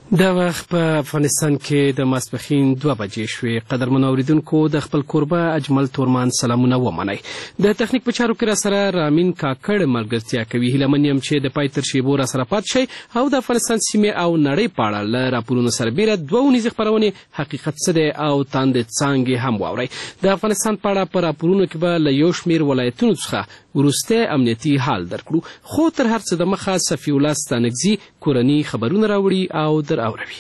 دا وخت په افغانستان کې د ماسپښین 2 بجې شوې. قدرمنو اوریدونکو د خپل کوربه اجمل تورمان سلامونه ومنئ. د تخنیک په چارو کې را سره رامین کاکړ ملګرتیا کوي. هیله من یم چې د پای تر شیبو را سره پات شئ او د افغانستان سیمې او نړۍ په اړه له راپورونو سربیره 2 اونیزې خپرونې حقیقت څه دی او تاندې څانګې هم واورئ. د افغانستان په اړه په راپورونو کې به له یو شمېر ولایتونو څخه وروستی امنیتي حال درکړو، خو تر هر څه د مخه صفي الله ستانکزي کورني خبرونه راوړي او در اوروي.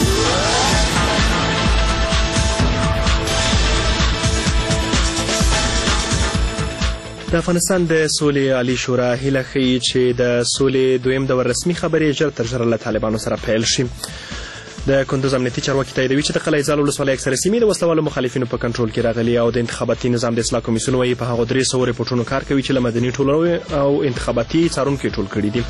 د افغانستان د سولې عالي شورا هیله ښیي چې د سولې دویم دور رسمي خبرې ژر تر ژره له طالبانو سره پیل شي. د کندوز امنیتي چارواکي تاییدوي چې د قلعه زال ولسوالۍ اکثره سیمې د وسلوالو مخالفینو په کنټرول کې راغلي او د انتخاباتي نظام د اصلاح کمیسیون وايي په هغو 300 ریپورټونو کار کوي چې له مدني ټولنو او انتخاباتي څارونکو ټول کړي دي.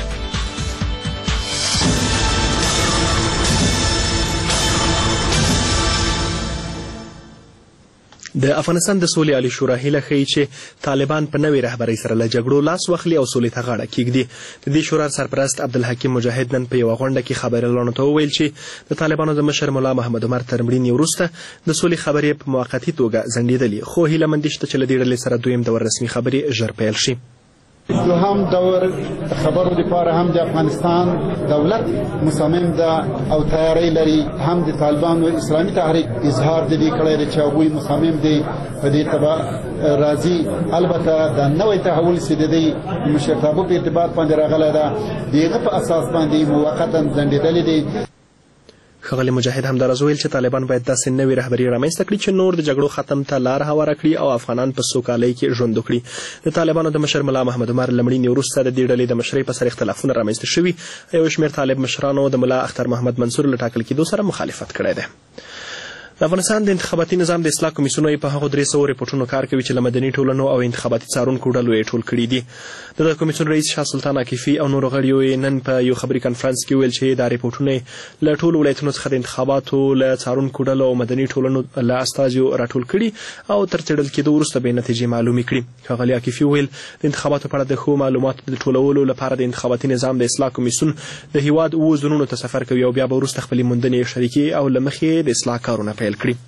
د افغانستان د سولې عالي شورا هیله ښیي چې طالبان په نوې رهبرۍ سره له جګړو لاس واخلي او سولې ته غاړه کیږدي. د دې شورا سرپرست عبدالحکیم مجاهد نن په یوه غونډه کې خبریالانو ته وویل چې د طالبانو د مشر ملا محمد عمر تر مړینې وروسته د سولې خبرې په موقتي توګه ځنډېدلې، خو هیله مند شته چې له دې ډلې سره دویم دور رسمي خبرې ژر پیل شي. دوهم دور خبرو لپاره هم د افغانستان دولت مصمم ده او تیاری لري، هم د طالبانو اسلامي تحریک اظهار د دې کړی دی چې هغوی مصمم دي په دې تبع راځي. البته د نوې تحول چې د دې مشرتابه په ارتباط باندې راغلی ده د هغه په اساس باندې موقتا ځنډېدلی دی. ښاغلي مجاهد همداراز ویل چې طالبان باید داسې نوې رهبري رامنځته کړي چې نور د جګړو ختم ته لار هواره کړي او افغانان په سوکالۍ کې ژوند وکړي. د طالبانو د مشر ملا محمد عمر له مړینې وروسته د دې ډلې د مشرۍ په سر اختلافونه رامنځته شوي. یو شمېر طالب مشرانو د ملا اختر محمد منصور له ټاکل کېدو سره مخالفت کړی دی. د افغانستان د انتخاباتي نظام د اصلاح کمیسیون په هغو 300 ریپورټونو کار کوي چې له مدني ټولنو او انتخاباتي څارونکو ډلو یې ټول کړي دي. د دغه کمیسیون رئیس شاه سلطان عاکفي او نورو غړیو یې نن په یو خبري کنفرانس کې ویل چې دا ریپورټونه له ټولو ولایتونو څخه د انتخاباتو له څارونکو ډلو او مدني ټولنو له استازیو راټول کړي او تر څېړل کېدو وروسته به نتیجې معلومې کړي. ښاغلي عاکفي ویل د انتخاباتو په اړه د ښو معلوماتو د ټولولو لپاره د انتخاباتي نظام د اصلاح کمیسیون د هیواد 7 زونونو ته سفر کوي او بیا به وروسته خپلې موندنې شریکي او له مخې د اصلاح کارونه پیل کړي.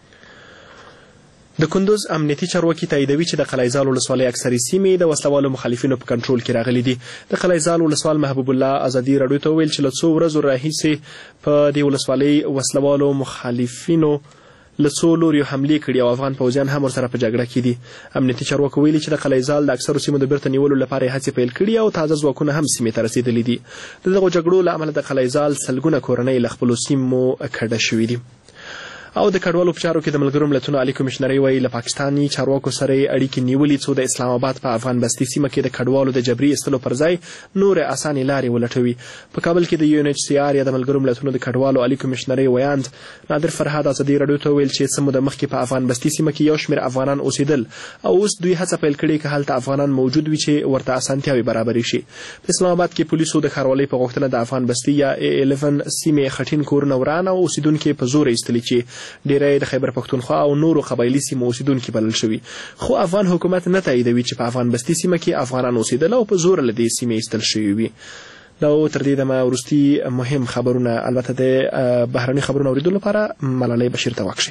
د کندوز امنیتي چارواکي تاییدوي چې د قلعه زال ولسوالۍ اکثرې سیمې د وسلوالو مخالفینو په کنټرول کې راغلي دي. د قلعه زال ولسوال محبوب الله ازادي راډیو ته وویل چې له څو ورځو راهیسې په دې ولسوالۍ وسلوالو مخالفینو له څو لوریو حملې کړي او افغان پوځیان هم ورسره په جګړه کې دي. امنیتي چارواکو ویلي چې د قلعه زال د اکثرو سیمو د بیرته نیولو لپاره یې هڅې پیل کړي او تازه ځواکونه هم سیمې ته رسېدلي دي. د دغو جګړو له امله د قلعه زال سلګونه کورنۍ له خپلو سیمو کډه شوي دي. او د کډوالو په چارو کې د ملګرو ملتونو عالي کمیشنرۍ وایي له پاکستاني چارواکو سره یې اړیکې نیولي څو د اسلام آباد په افغان بستي سیمه کې د کډوالو د جبري ایستلو پر ځای نورې اسانې لارې ولټوي. په کابل کې د UNHCR یا د ملګرو ملتونو د کډوالو عالي کمیشنرۍ ویاند نادر فرهاد ازادي راډیو ته ویل چې څه موده مخکې په افغان بستي سیمه کې یو شمېر افغانان اوسېدل او اوس دوی هڅه پیل کړې که هلته افغانان موجود وي چې ورته اسانتیاوې برابرې شي. په اسلام آباد کې پولیسو د ښاروالۍ په غوښتنه د افغان بستي یا A11 سیمې خټین کورونه وران او اوسېدونکي په زور ایستلي چې ډېری د خیبر پښتونخوا او نورو قبایلي سیمو اوسېدونکي بلل شوي. خو افغان حکومت نه تاییدوي چې په افغان بستي سیمه کې افغانان اوسېدل او په زور له دې سیمې ایستل شوي وي. دا تر دې دمه وروستي مهم خبرونه، البته د بهرني خبرونو اورېدلو لپاره ملالۍ بشیر ته واک شي.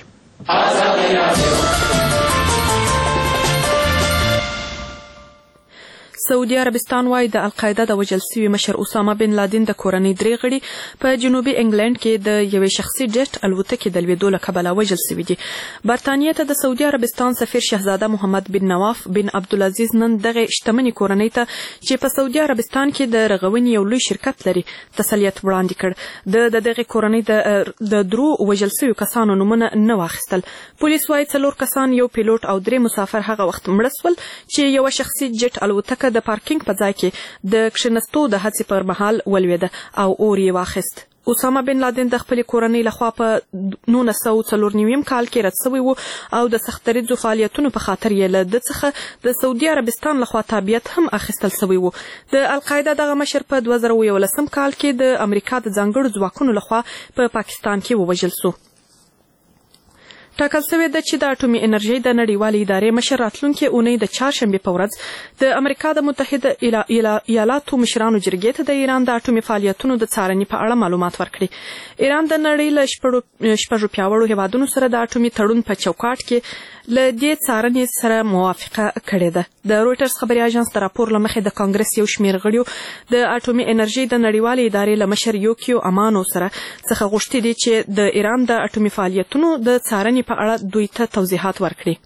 سعودي عربستان وايي د القاعده د وژل شوي مشر اسامه بن لادن د کورنۍ 3 غړي په جنوبي انګلند کې د یوې شخصي جټ الوتکې د لوېدو له کبله وژل شوي دي. برطانیې ته د سعودي عربستان سفیر شهزاده محمد بن نواف بن عبدالعزیز نن دغه شتمنې کورنۍ ته چې په سعودي عربستان کې د رغونې یو لوی شرکت لري تسلیت وړاندې کړ. د دغه کورنۍ د درو وژل شویو کسانو نومونه نه واخیستل. پولیس وايي 4 کسان، یو پیلوټ او 3 مسافر هغه وخت مړه شول چې یوه شخصي جټ الوتکه د پارکینګ په ځای کې د کښېنستو د هڅې پر مهال ولوېده او اور یې واخیست. اسامه بن لادن د خپلې کورنۍ لخوا په 1994 کال کې رد شوی و او د سختدریځو فعالیتونو په خاطر یې له ده څخه د سعودي عربستان لخوا تابعیت هم اخیستل شوی و. د القاعده دغه مشر په 2011 کال کې د امریکا د ځانګړو ځواکونو لخوا په پاکستان کې ووژل شو. ټاکل شوې ده چې د اټومي انرژۍ د نړیوالې ادارې مشر راتلونکې اونۍ د چهارشنبې په ورځ د امریکا د متحده ایالاتو مشرانو جرګې ته د ایران د اټومي فعالیتونو د څارنې په اړه معلومات ورکړي. ایران د نړۍ له شپږو پیاوړو هیوادونو سره د اټومي تړون په چوکاټ کې له دې څارنې سره موافقه کړې ده. د رویټرز خبري اژانس د راپور له مخې د کانګرس یو شمېر غړیو د اټومي انرژۍ د نړیوالې ادارې له مشر یوکیو امانو سره څخه غوښتي دي چې د ایران د اټومي فعالیتونو د څارنې په اړه دوی ته توضیحات ورکړي.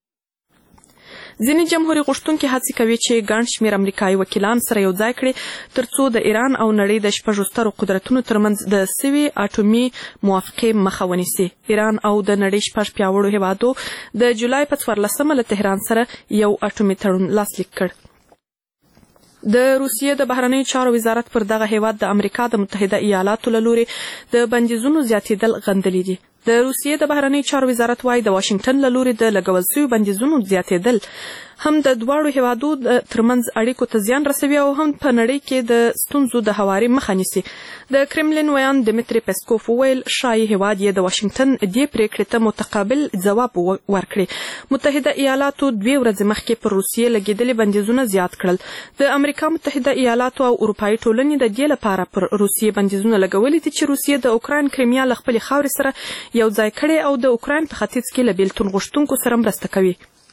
ځینې جمهوري غوښتونکي هڅې کوي چې ګڼ شمېر امریکایي وکیلان سره یو ځای کړي ترڅو د ایران او نړۍ د شپږو سترو قدرتونو ترمنځ د سوي اټومي موافقې مخه ونیسي. ایران او د نړۍ شپږ پیاوړو هیوادو د جولای په 14 له تهران سره یو اټومي تړون لاسلیک کړ. د روسیې د بهرنیو چارو وزارت پر دغه هیواد د امریکا د متحده ایالاتو له لورې د بندیزونو زیاتېدل غندلي دي. د روسیې د بهرنیو چارو وزارت وايي د واشنګټن له لورې د لګول شویو بندیزونو زیاتېدل هم د دواړو هیوادو ترمنځ اړیکو ته زیان رسوي او هم په نړۍ کې د ستونزو د هواري مخه نیسي. د کرملین ویان دمیتری پسکوف وویل ښایي هیواد یې د واشنګټن دې پریکړې ته متقابل ځواب ورکړي. متحده ایالاتو 2 ورځې مخکې پر روسیې لګېدلي بندیزونه زیات کړل. د امریکا متحده ایالاتو او اروپایي ټولنې د دې لپاره پر روسیې بندیزونه لګولي دي چې روسیې د اوکراین کریمیا له خپلې خاورې سره یو ځای کړي او د اوکراین په ختیځ کې له بیلتون غوښتونکو سره مرسته کوي.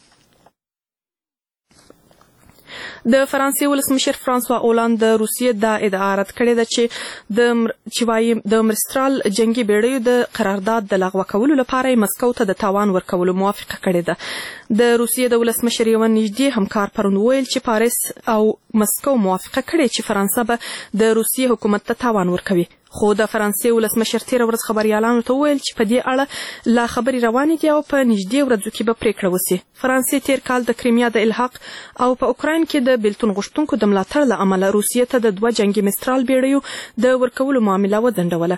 د فرانسې ولسمشر فرانسوا اولان د روسیې دا ادعا رد کړې ده چې وايي د مرسترال جنگي بیړیو د قرارداد د لغوه کولو لپاره مسکو ته د تاوان ورکولو موافقه کړې ده. د روسیې د ولسمشر یو نږدې همکار پرون ویل چې پاریس او مسکو موافقه کړې چې فرانسه به د روسیې حکومت ته تاوان ورکوي. خو د فرانسې ولسمشر تېره ورځ خبریالانو ته وویل چې په دې اړه لا خبرې روانې دي او په نږدې ورځو کې به پریکړه وسي. فرانسې تېر کال د کریمیا د الحاق او په اوکراین کې د بیلتون غوښتونکو د ملاتړ له امله روسیې ته د 2 جنګي مسترال بیړیو د ورکولو معامله وځنډوله.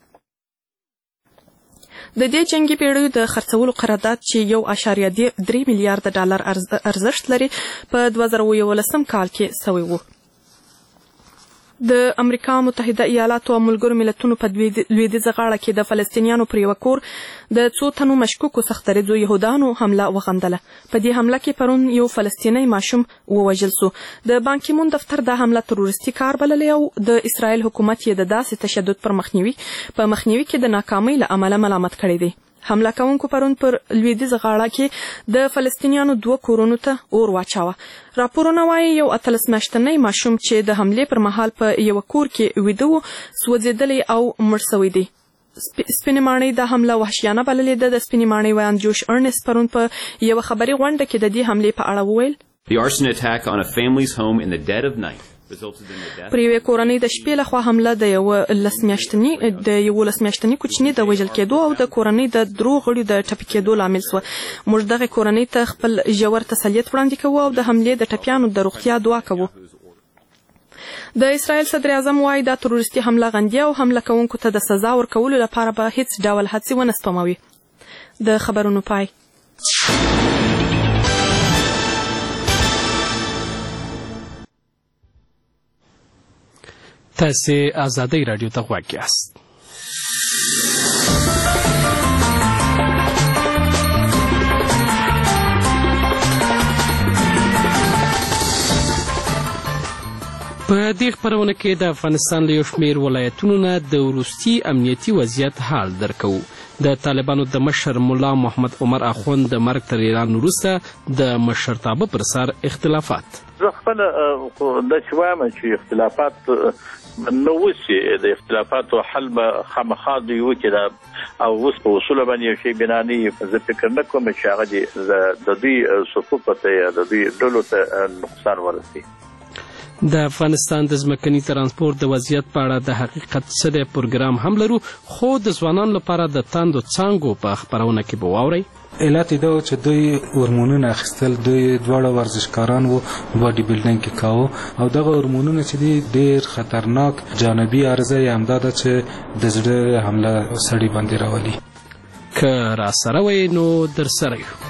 د دې جنګي بیړیو د خرڅولو قرارداد چې 1.3 میلیارډ ډالر ارزښت لري په 2011 کال کې سوی و. د امریکا متحده ایالاتو او ملګرو ملتونو په لویدیځه غاړه کې د فلسطینیانو پر یوه کور د 2 تنو مشکوکو سخت دریځو یهودانو حمله وغندله. په دې حمله کې پرون یو فلسطینی ماشوم ووژل سو. د بانکی مون دفتر دا حمله تروریستي کار بللی او د اسرائیل حکومت یې د داسې تشدد پر مخنیوي کې د ناکامۍ له امله ملامت کړی دی. حمله کوونکو پرون پر لویدیځه غاړه کې د فلسطینیانو 2 کورونو ته اور واچاوه. راپورونه وايي یو 18 میاشتنی ماشوم چې د حملې پر مهال په یو کور کې ویده و سوځېدلی او مړ سوی دی. سپینې ماڼۍ دا حمله وحشیانه بللې ده. د سپینې ماڼۍ ویان جوش ارنست پرون په یوه خبري غونډه کې د دې حملې په اړه وویل The arson attack on a family's home in the dead of night پر یوې کورنۍ د شپې لخوا حمله د 11 میاشتني کوچني د وژل کېدو او د کورنۍ د 3 غړو د ټپي کېدو لامل شوه. موږ دغه کورنۍ ته خپل ژور تسلیت وړاندې کوو او د حملې د ټپیانو د روغتیا دعا کوو. د اسرائیل صدر اعظم وايي دا تروریستي حمله غندي او حمله کوونکو ته د سزا ورکولو لپاره به هیڅ ډول هڅې ونه سپموي. د خبرونو پای. تاسې آزادۍ راډیو ته غوږ یاست. په دې خپرونه کې د افغانستان له یو شمېر ولایتونو نه د وروستي امنیتي وضعیت حال درکوو. د طالبانو د مشر ملا محمد عمر اخوند د مرګ تر اعلان وروسته د مشرتابه پر سر اختلافات. زه خپله داسې وایم چې اختلافات نه وسي، د اختلافاتو حل به خامخا دوی وکړي او اوس په اصولو باندې یو شی بنا نه وي. زه فکر نه کوم چې هغه د دوی صفوفو ته د دوی ډلو ته نقصان ورسي. د افغانستان د ځمکني ترانسپورت د وضعیت په اړه د حقیقت څه دی پروګرام هم لرو، خو د ځوانانو لپاره د تاندو څانګو په خپرونه کې به واورئ. علت دا و چې دوی هورمونونه اخیستل، دوی دواړه ورزشکاران وو، باډي بلډینګ کې کاوه او دغه هورمونونه چې دي ډېر خطرناک جانبي عرضه یې همدا ده چې د زړه حمله سړي باندې راولي. که راسره وئ نو درسره یو.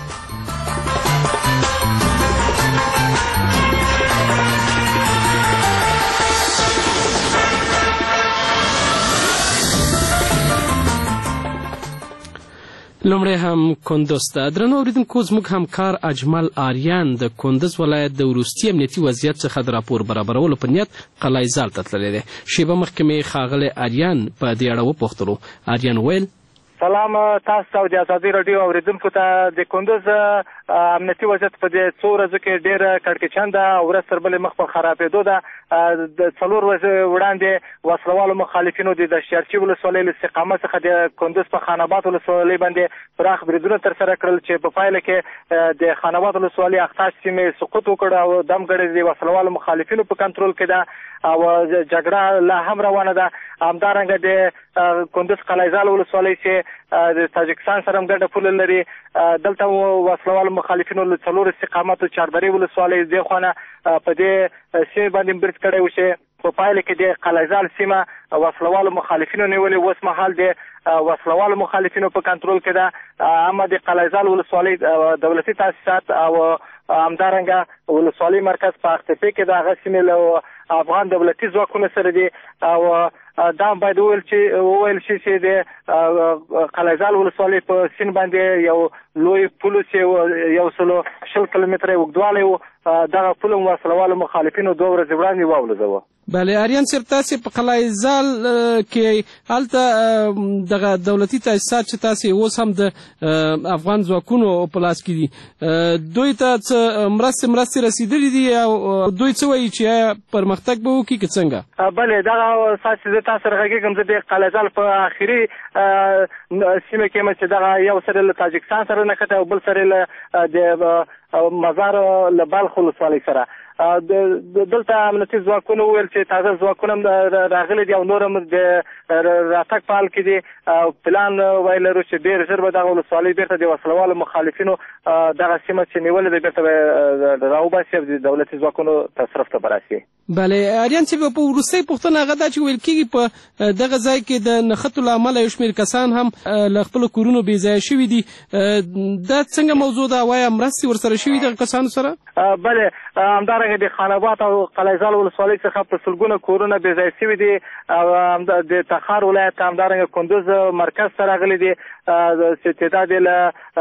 لومړی هم کندوز ته. درنو اوریدونکو، زموږ همکار اجمل آریان د کندوز ولایت د وروستي امنیتي وضعیت څخه د راپور برابرولو په نیت قلعه زال ته تللی دی. شیبه مخکې مې ښاغلی آریان په دې اړه وپوښتلو. آریان ویل: سلام تاسو او د ازادي راډیو اوریدونکو ته. د کندوز امنیتي وضعیت په دې څو ورځو کې ډېر کړکېچن ده او ورځ تر بلې مخ په خرابېدو ده. د 4 ورځې وړاندې وسلوالو مخالفینو د دشیارچي ولسوالۍ له استقامت څخه د کندوز په خان آباد ولسوالۍ باندې پراخ بریدونه ترسره کړل چې په پایله کې د خان آباد ولسوالۍ اختاش سیمې سقوط وکړ او دمګړې د وسلوالو مخالفینو په کنټرول کې ده او جګړه لا هم روانه ده. همدارنګه د کندوز قلعه زال ولسوالۍ چې د تاجکستان سره هم ګډه پوله لري، دلته وسلوالو مخالفینو له 4 استقاماتو چاردرې ولسوالۍ دې خونه په دې سیمې باندې برید کړی و چې په پایله کې د قلعه زال سیمه وسلوالو مخالفینو نیولې. اوس مهال د وسلوالو مخالفینو په کنټرول کې ده. اما د قلعه زال ولسوالۍ دولتي تاسیسات او همدارنګه ولسوالۍ مرکز په اختفي کې د هغه سیمې له افغان دولتي ځواکونو سره دي او دا باید وویل شي چې د قلعه زال ولسوالۍ په سیند باندې یو لوی پل چې 120 کیلومتره اوږدوالی و، دغه پل هم وسلوالو مخالفینو 2 ورځې وړاندې واولځوه. بله آریان صاحب، تاسې په قلعه زال کې هلته دغه دولتي تاسیسات چې تاسې اوس هم د افغان ځواکونو په لاس کې دي، دوی ته څه مرستې رسېدلې دي او دوی څه وایي چې آیا پرمختګ به وکړي که څنګه؟ بلې، دغه ساعت چې زه تاسو سره غږېږم زه د قلعه زال په آخري سیمه کې یم چې دغه یو سره له تاجکستان سره نښتې او بل سره له د مزار له بلخ ولسوالۍ سره. دلته امنیتي ځواکونه وویل چې تازه ځواکونه هم راغلي دي او نور هم د راتګ په حال کې دي او پلان ویل لرو چې ډېر ژر به دغه ولسوالۍ بیرته د وسلوالو مخالفینو دغه سیمه چې نیولې ده بیرته به راوباسي او د دولتي ځواکونو تصرف ته به راسي. بله آریان صاحب، په وروستۍ پوښتنه هغه دا چې ویل کېږي په دغه ځای کې د نښتو له امله یو شمېر کسان هم له خپلو کورونو بې ځایه شوي دي. دا څنګه موضوع ده؟ وایا مرستې ورسره شوي دغه کسانو سره؟ بله، همدارنګه د خان آباد او قلعه زال ولسوالۍ څخه په سلګونه کورونه بې ځایه شوي دي او د تخار ولایت همدارنګه کندوز مرکز ته راغلي دي چې تعداد یې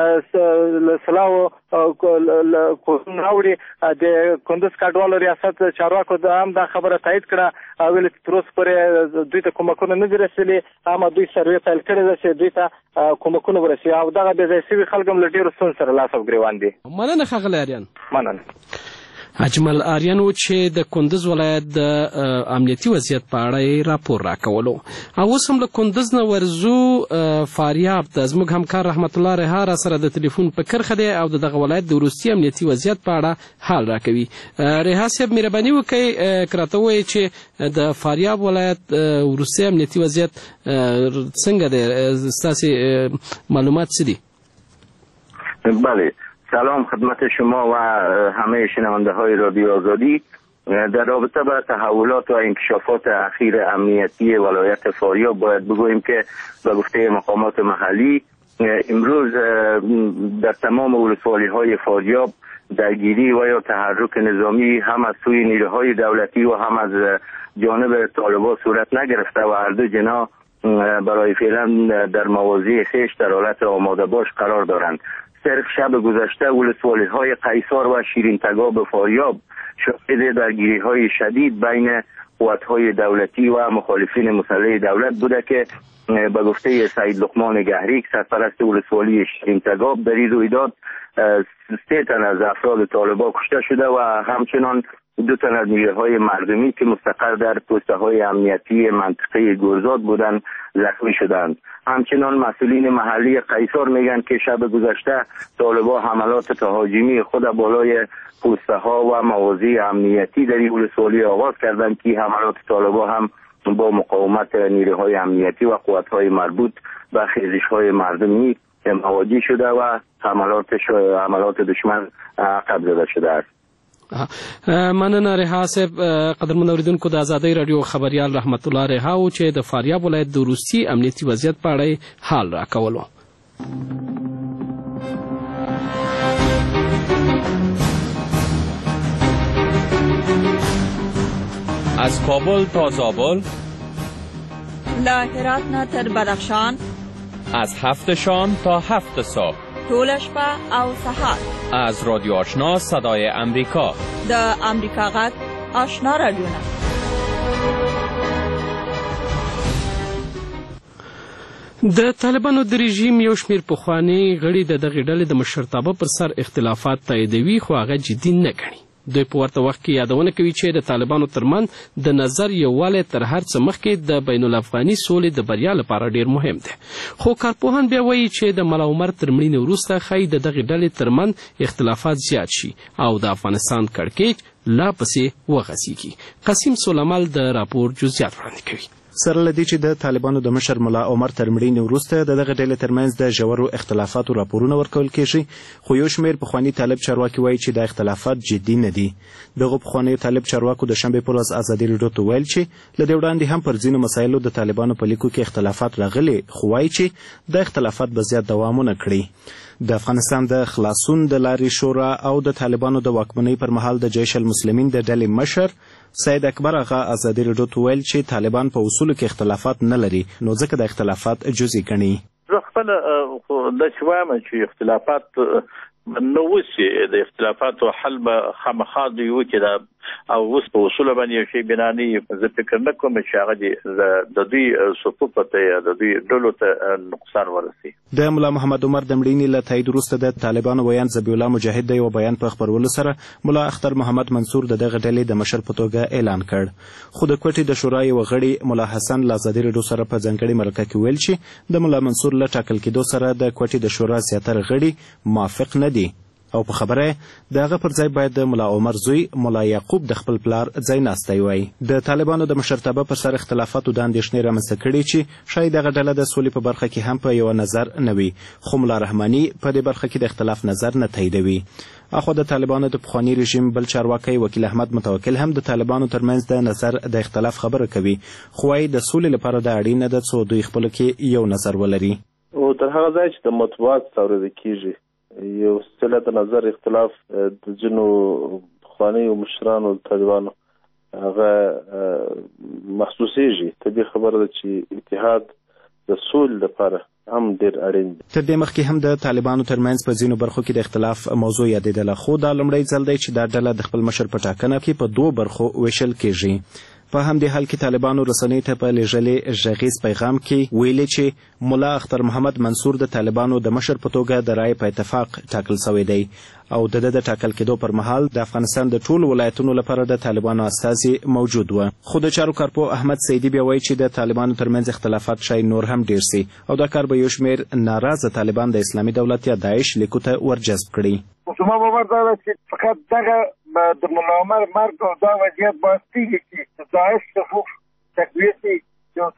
له 100 کورونه راوړي. د کندوز کډوالو ریاست چارواکو هم دا خبره تایید کړه او ویل چې تر اوسه پورې دوی ته کومکونه نه دي رسېدلي، اما دوی سروې پیل کړې ده چې دوی ته کومکونه ورسوي او دغه بې ځایه شوي خلک هم له ډېرو ستونزو سره لاس او ګرېوان دي. مننه ښاغلی آریان. مننه. اجمل آریان و چې د کندوز ولایت د امنیتي وضعیت په اړه یې راپور راکولو. او اوس هم له کندوز نه ورځو فاریاب ته. زموږ همکار رحمت الله رها را سره د تلیفون په کرښه دی او دغه ولایت د وروستي امنیتي وضعیت په اړه حال راکوي. رها صاحب، مهرباني وکړئ که راته ووایئ چې د فاریاب ولایت وروستي امنیتي وضعیت څنګه دی؟ ستاسې معلومات څه دي؟ بله، سلام خدمت شما و همه شنونده های رادیو آزادی. در رابطه با تحولات و انکشافات اخیر امنیتی ولایت فاریاب باید بگوییم که به گفته مقامات محلی امروز در تمام ولسوالی های فاریاب درگیری و یا تحرک نظامی هم از سوی نیروهای دولتی و هم از جانب طالبان صورت نگرفته و هر دو جناح برای فعلا در مواضع خویش در حالت آماده باش قرار دارند. صرف شب گذشته ولسوالی های قیصار و شیرین تگاب فاریاب شاهد درگیری های شدید بین قوات های دولتی و مخالفین مسلح دولت بوده که به گفته سعید لقمان گهریک سرپرست ولسوالی شیرین تگاب در این رویداد 3 تن از افراد طالبان کشته شده و همچنان 2 تن از نیروهای مردمی که مستقر در پسته های امنیتی منطقه گرزاد بودند زخمی شدند. همچنان مسئولین محلی قیصار میگن که شب گذشته طالبان حملات تهاجمی خود بالای پسته ها و مواضع امنیتی در این ولسوالی آغاز کردند که حملات طالبان هم با مقاومت نیروهای امنیتی و قوت‌های مربوط به خیزش‌های مردمی مواجه شده و حملات دشمن عقب زده شده است. مننه رها صاحب. قدرمن اوریدونکو، د ازادۍ راډیو خبریال رحمت الله رها و چې د فاریاب ولایت د وروستي امنیتي وضعیت په اړه حال راکولو. از کابل تا زابل، له هرات نه تر بدخشان، از 7 شام تا 7 صبح، طول شپه او سهار. از رادیو آشنا صدای امریکا، د امریکا غږ آشنا رادیوونه. د طالبانو د رژیم یو شمېر پخواني غړي د دغې ډلې د مشرتابه پر سر اختلافات تاییدوي، خو هغه جدي نه ګڼي. دوی په ورته وخت کې یادونه کوي چې د طالبانو ترمنځ د نظر یووالی تر هر څه مخکې د بین الافغاني سولې د بریا لپاره ډیر مهم دی. خو کارپوهان بیا وایي چې د ملا عمر تر مړینې وروسته ښایي د دغې ډلې ترمنځ اختلافات زیات شي او د افغانستان کړکېچ لا پسې وغځېږي. قاسم سلیمال د راپور جزئیات وړاندې کوي. سره له دې چې د طالبانو د مشر ملا عمر تر مړینې وروسته د دغه ډلې ترمنځ د ژورو اختلافاتو راپورونه ورکول کېږي، خو یو شمېر پخواني طالب چارواکي وایي چې دا اختلافات جدي نه دي. دغو پخوانیو طالب چارواکو د شنبې په ورځ ازادي راډیو ته ویل چې له دې وړاندې هم پر ځینو مسایلو د طالبانو په لیکو کې اختلافات راغلي، خو وایي چې د اختلافات به زیات دوام ونه کړي. د افغانستان د خلاصون د لارې شورا او د طالبانو د واکمنۍ پر مهال د جیش المسلمین د ډلې مشر سید اکبر آغا ازادي راډیو ته ویل چې طالبان په اصولو کې اختلافات نه لري، نو ځکه د اختلافات جزئي ګڼي. زه خپله داسې وایم چې اختلافات نه وسي، د اختلافاتو حل به خامخا دوی وکړي او اوس په اصولو باندې یو شی بنا نه وي. زه فکر نه کوم چې هغه د دوی صفوف ته یا د دوی ډلو ته نقصان ورسي. د ملا محمد عمر د مړینې له تایید وروسته د طالبانو ویان ذبیح الله مجاهد د یو بیان په خپرولو سره ملا اختر محمد منصور د دغه ډلې د مشر په توګه اعلان کړ. خو د کوټې د شورا یو غړي ملا حسن له ازادي راډیو سره په ځانګړې مرکه کې ویل چې د ملا منصور له ټاکل کېدو سره د کوټې د شورا زیاتره غړي موافق نه دي او په خبره د هغه پر ځای باید د ملا عمر زوی ملا یعقوب د خپل پلار ځای ناستی وای. د طالبانو د مشرتابه پر سر اختلافاتو د اندېښنې رامنځته کړي چې شاید دغه ډله د سولې په برخه کې هم په یو نظر نه وي، خو ملا رحماني په دې برخه کې د اختلاف نظر نه تاییدوي. اخو د طالبانو د پخواني رژیم بل چارواکی وکیل احمد متوکل هم د طالبانو ترمنځ د نظر د اختلاف خبره کوي، خو وايي د سولې لپاره د اړینه ده څو دوی خپل کې یو نظر ولري. او تر هغه ځای چې د مطبوعات څارل کیږي یو ستله د نظر اختلاف د جنو پخوانیو مشرانو طالبانو هغه محسوسیږي. ته دې خبره ده چې اتحاد د سولې لپاره هم ډېر اړین دی. تر دې مخکې هم د طالبانو ترمنځ په ځینو برخو کې د اختلاف موضوع یادېدله، خو دا لومړی ځل دی چې دا ډله د خپل مشر په ټاکنه کې په دوو برخو ویشل کېږي. په همدې حال کې طالبانو رسنیو ته په لیږلي غږیز پیغام کې ویلي چې ملا اختر محمد منصور د طالبانو د مشر په توګه د رایې په اتفاق ټاکل شوی دی او د ده د ټاکل کېدو پر مهال د افغانستان د ټولو ولایتونو لپاره د طالبانو استازي موجود و. خو د چارو کارپوه احمد سیدي بیا وایي چې د طالبانو ترمنځ اختلافات شاید نور هم ډیر سي او دا کار به یو شمېر ناراضه طالبان د اسلامي دولت یا داعش لیکو ته ورجذب کړي. زما باور دا ده چې فقط دغه د ملا عمر مرګ او دا وضعیت باعث کېږي چې داعش صفوف تقویه شي، یو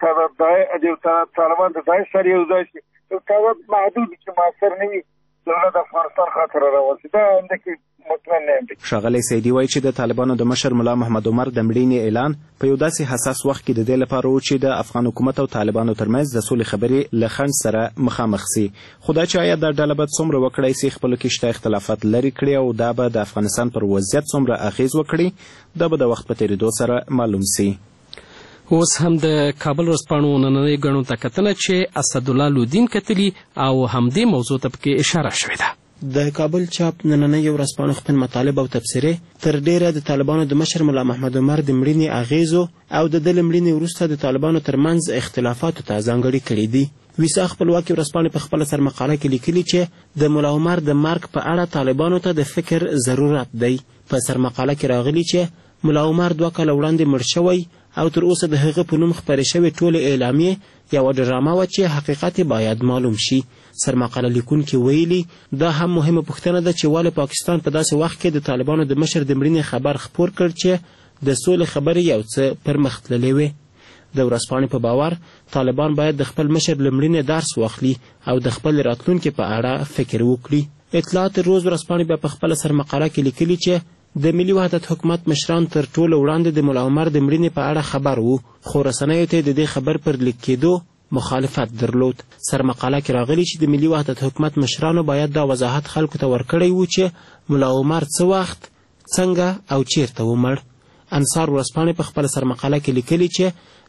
طالبان د داعش سره یو ځای شي، یو تعداد محدود چې موثر نه وي دولت افغانستان خاطر راوځي. دا اندکې مطمئن نه یم. ښاغلی سیدي وایي چې د طالبانو د مشر ملا محمد عمر د مړینې اعلان په یو داسې حساس وخت کې د دې لپاره و چې د افغان حکومت او طالبانو ترمنځ د سولې خبرې له خنډ سره مخامخ سي. خو دا چې آیا دا ډله به څومره وکړی سي خپلو کې شته اختلافات لرې کړي او دا به د افغانستان پر وضعیت څومره اغیز وکړي، دا به د وخت په تېرېدو سره معلوم سي. اوس هم د کابل ورځپاڼو نننۍ ګڼو ته کتنه چې اسدالله لودین کتلي او همدې موضوع ته پکې اشاره شوې ده. د کابل چاپ نننۍ ورځپاڼو خپل مطالب او تبصرې تر ډیره د طالبانو د مشر ملا محمد عمر د مړینې اغیزو او د ده له مړینې وروسته د طالبانو ترمنځ اختلافاتو ته ځانګړي کړي دي. ویسا خپلواکي ورځپاڼې په خپله سرمقاله کې لیکلي چې د ملا عمر د مرګ په اړه طالبانو ته د فکر ضرورت دی. په سرمقاله کې راغلي چې ملا عمر 2 کاله وړاندې مړ شوی او تر اوسه د هغه په نوم خپرې شوې ټولې اعلامیې یوه ډرامه وه چې حقیقت باید معلوم شي. سرمقاله لیکونکي ویلي دا هم مهمه پوښتنه ده چې ولې پاکستان په داسې وخت کې د طالبانو د مشر د مړینې خبر خپور کړ چې د سولې خبرې یو څه پرمخ تللې وې. د ورځپاڼې په باور طالبان باید د خپل مشر له مړینې درس واخلي او د خپل راتلونکي په اړه فکر وکړي. اطلاعات روز ورځپاڼې بیا په خپله سرمقاله کې لیکلي چې د ملي وحدت حکومت مشران تر ټولو وړاندې د ملا عمر د مړینې په اړه خبر وو، خو رسنیو ته د دې خبر پر لیک کېدو مخالفت درلود. سرمقاله کې راغلي چې د ملي وحدت حکومت مشرانو باید دا وضاحت خلکو ته ورکړی وو چې ملا عمر څه وخت، څنګه او چیرته ومړ. انصار ورځپاڼې په خپله سرمقاله کې لیکلي چې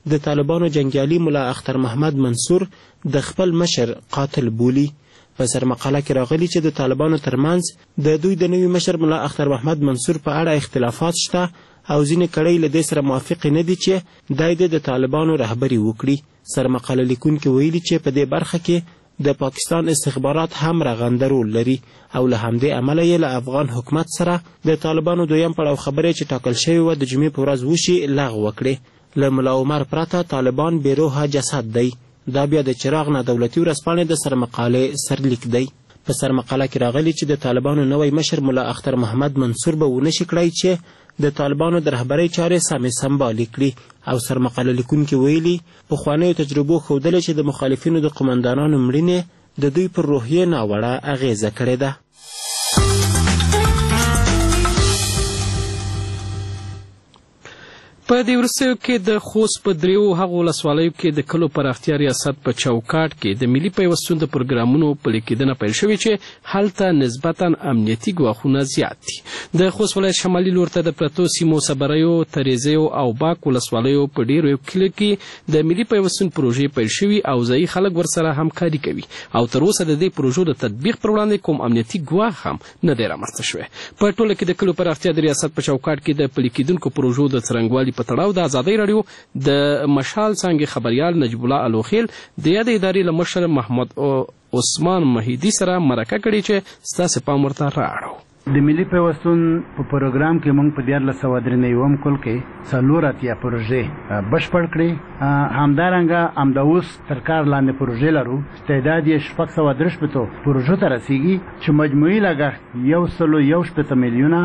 د طالبانو جنګیالي ملا اختر محمد منصور د خپل مشر قاتل بولي. په سرمقاله کې راغلي چې د طالبانو ترمنځ د دوی د نوي مشر ملا اختر محمد منصور په اړه اختلافات شته او ځینې کړۍ له دې سره موافق نه دي چې دی د طالبانو رهبري وکړي. سرمقاله لیکونکي ویلي چې په دې برخه کې د پاکستان استخبارات هم رغنده رول لري او له همدې امله یې له افغان حکومت سره د طالبانو دویم پړاو خبرې چې ټاکل شوې وه د جمعې په ورځ وشي لغوه کړې. له ملا عمر پرته طالبان بېروحه جسد دی. دا بیا د چراغ نادولتي ورځپاڼې د سرمقالې سرلیک دی. په سرمقاله کې راغلي چې د طالبانو نوی مشر ملا اختر محمد منصور به ونشي کړی چې د طالبانو د رهبرۍ چارې سمې سمبالې کړي. او سرمقاله لیکونکي ویلي پخوانیو تجربو ښودلې چې د مخالفینو د قمندانانو مړینې د دوی پر روحیې ناوړه اغیزه کړې ده. په دې وروستیو کې د خوست په دریو هغو ولسوالیو کې د کلو پراختیا ریاست په چوکاټ کې د ملي پیوستون د پروګرامونو پلي کېدنه پیل شوې چې هلته نسبتا امنیتي ګواښونه زیات دي. د خوست ولایت شمالي لور ته د پرتو سیمو صبریو، تریزیو او باک ولسوالیو په ډېرو کلیو کې د ملي پیوستون پروژې پیل شوي او ځایي خلک ورسره همکاري کوي او تر اوسه د دې پروژو د تطبیق پر وړاندې کوم امنیتي ګواښ هم نه دی رامنځته شوی. په ټوله کې د کلو پراختیا د ریاست په چوکاټ کې د پلي کېدونکو پروژو د څرنګوالي په تړاو د ازادۍ راډیو د مشال څانګې خبریال نجیب الله الوخیل د یادې ادارې له مشر محمد عثمان مهیدي سره مرکه کړې چې ستاسې پام ورته رااړو. د ملي پیوستون په پروګرام کې موږ په 1493 کال کې 4 پروژې بشپړ کړې. همدارنګه همدا اوس تر کار لاندې پروژې لرو. تعداد یې 613 پروژو ته رسیږي چې مجموعي لګښت 117 میلیونه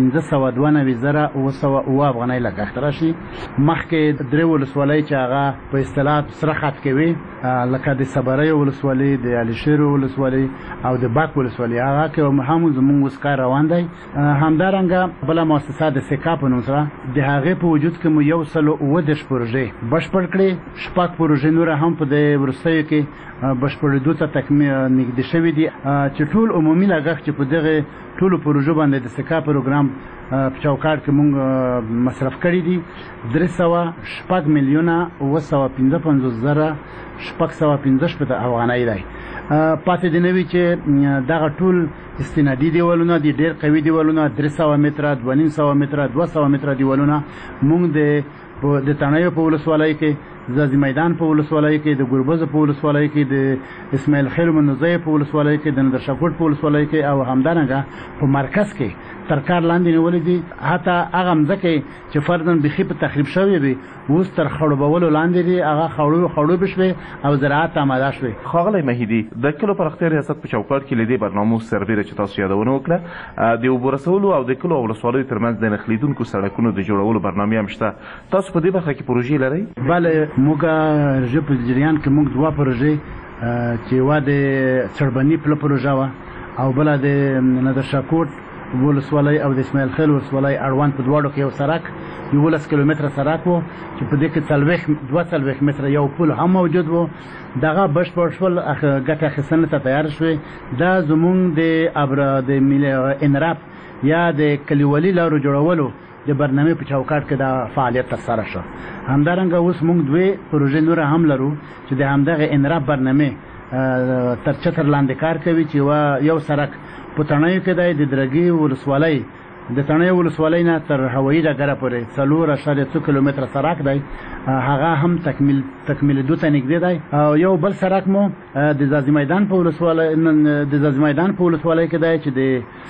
592,900 افغانۍ لګښت راشي. مخکې درې ولسوالۍ چې هغه په اصطلاح سره خط کې وي لکه د صبریو ولسوالۍ، د علشیر ولسوالۍ او د باک ولسوالۍ، هغه کې هم زموږ اوس کار روان دی. همدارنګه بله مؤسسه د سکا په نوم سره د هغې په وجود کې مو 130 پروژې بشپړ کړې. 6 پروژې نور هم په دې وروستیو کې بشپړېدو ته نږدې شوي دي چې ټول عمومي لګښت چې په دغه ټولو پروژو باندې د سکا پروګرام په چوکاټ کې مونږ مصرف کړي دي 306 میلیونه 755,615 افغانۍ دی. پاتې دی نوي چې دغه ټول استنادي دیوالونه دي، ډېر قوي دیوالونه 300 متره، 250 متره، 200 متره دیوالونه مونږ د تڼیو په ولسوالۍ کې، زازي میدان په ولسوالۍ کې، د ګربز په ولسوالۍ کې، د اسماعیل خیل منوزی په ولسوالۍ کې، د ندرشاکوټ په ولسوالۍ کې او همدارنګه په مرکز کې تر کار لاندې نیولې دي. حتی هغه مځکې چې فرضاً بیخي په تخریب شوې وي اوس تر خړوبولو لاندې دي، هغه خړوبې شوې او زراعت آماده شوې. ښاغلی مهیدي، د کلو پراختیا ریاست په چوکاټ کې له دې برنامو سربیره چې تاسو یادونه وکړه د اوبو رسولو او د کلو او ولسوالیو ترمنځ د نښلېدونکو سړکونو د جوړولو برنامې هم شته. تاسو په دې برخه کې پروژې لرئ؟ بله، موږ په جریان کې موږ 2 پروژې چې یوه د څړبني پله پروژه وه او بله د ندرشاکوټ ولسوالۍ او د اسماعیل خیل ولسوالۍ اړوند په دواړو کې یو سړک 11 کیلومتره سړک و چې په دې کې 42 متره یو پل هم موجود و. دغه بشپړ شول، ګټه اخیستنې ته تیار شوې. دا زموږ د ملي انراب یا د کلیوالي لارو جوړولو د برنامې په چوکاټ کې دا فعالیت ترسره شو. همدارنګه اوس موږ 2 پروژې نور هم لرو چې د همدغه انراب برنامې تر چتر لاندې کار کوي چې یو سړک په تڼیو کې دی د درګي ولسوالۍ، د تڼیو ولسوالۍ نه تر هوایي ډګره پورې 4.2 کیلومتره سړک دی، هغه هم تکمیلېدو ته نږدې دی. او یو بل سړک مو د زازي میدان په ولسوالۍ کې دی چې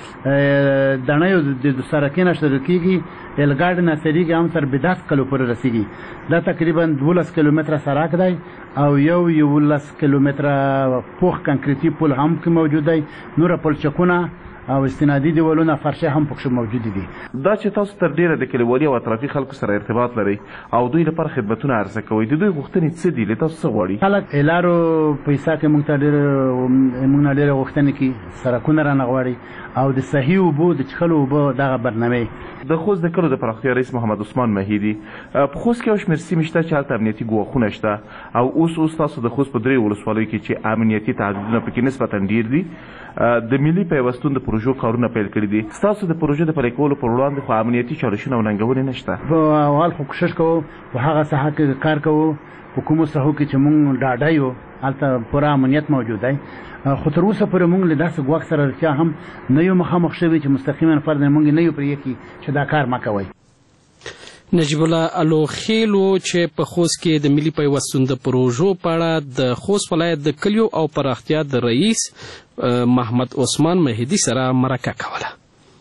د دڼیو د سړکې نه شروع کېږي، الګاډ نه سریږي هم تر 10 کلو پورې رسیږي. دا تقریبا 12 کیلومتره سړک دی او 11 کیلومتره پوخ کنکریټي پل هم کې موجود دی. نور پلچکونه او استنادي دیوالونه فرشه هم پکښې موجود دي. دا چې تاسو تر ډیره د کلیوالي او اطرافي خلکو سره ارتباط لرئ او دوی لپاره خدمتونه عرضه کوئ، د دوی غوښتنې څه دي؟ له تاسو څه غواړي؟ خلک لارو په حصه کې موږ نه ډېره غوښتنې کوي، سړکونه رانه غواړي او د صحي اوبو د څښلو اوبه دغه برنامې. د خوست د کلو د پراختیا رئیس محمد عثمان مهیدي، په خوست کې یو شمېر سیمې شته چې هلته امنیتي ګواښونه شته او اوس تاسو د خوست په 3 ولسوالیو کې چې امنیتي تهدیدونه پکې نسبتا ډېر دي، د ملي پیوستون د پروژو کارونه پیل کړي دي. ستاسو د پروژې د پلي کولو پر وړاندې خو امنیتي چالشونه او ننګونې نشته؟ په اول خو کوشش کوو په هغه ساحه کې کار کوو په کومو ساحو کې چې موږ ډاډه یو هلته پوره امنیت موجود دی. خو تر اوسه پورې موږ له داسې ګواښ سره رښتیا هم نه یو مخامخ شوي چې مستقیما فرد موږ نه یو پرېږدي چې دا کار مه کوئ. نجیب الله الوخیلو چې په خوست کې د ملي پیوستون د پروژو په اړه د خوست ولایت د کلیو او پراختیا د رئیس محمد عثمان مهدي سره مرکه کوله.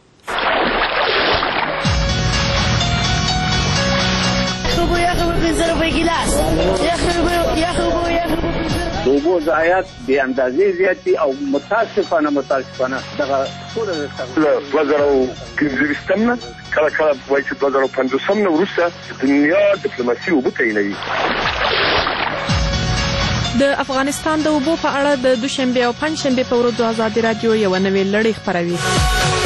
د اوبو ضایعات بې اندازې زیات دي او متاسفانه دغه ټوله 2015 نه کله کله وایي چې 2050 نه وروسته دنیا ډیپلوماسي اوبه تعینوي. د افغانستان د اوبو په اړه د دوشنبه او پنځشنبه په ورځو ازادي رادیو یو نوې لړۍ خپروي.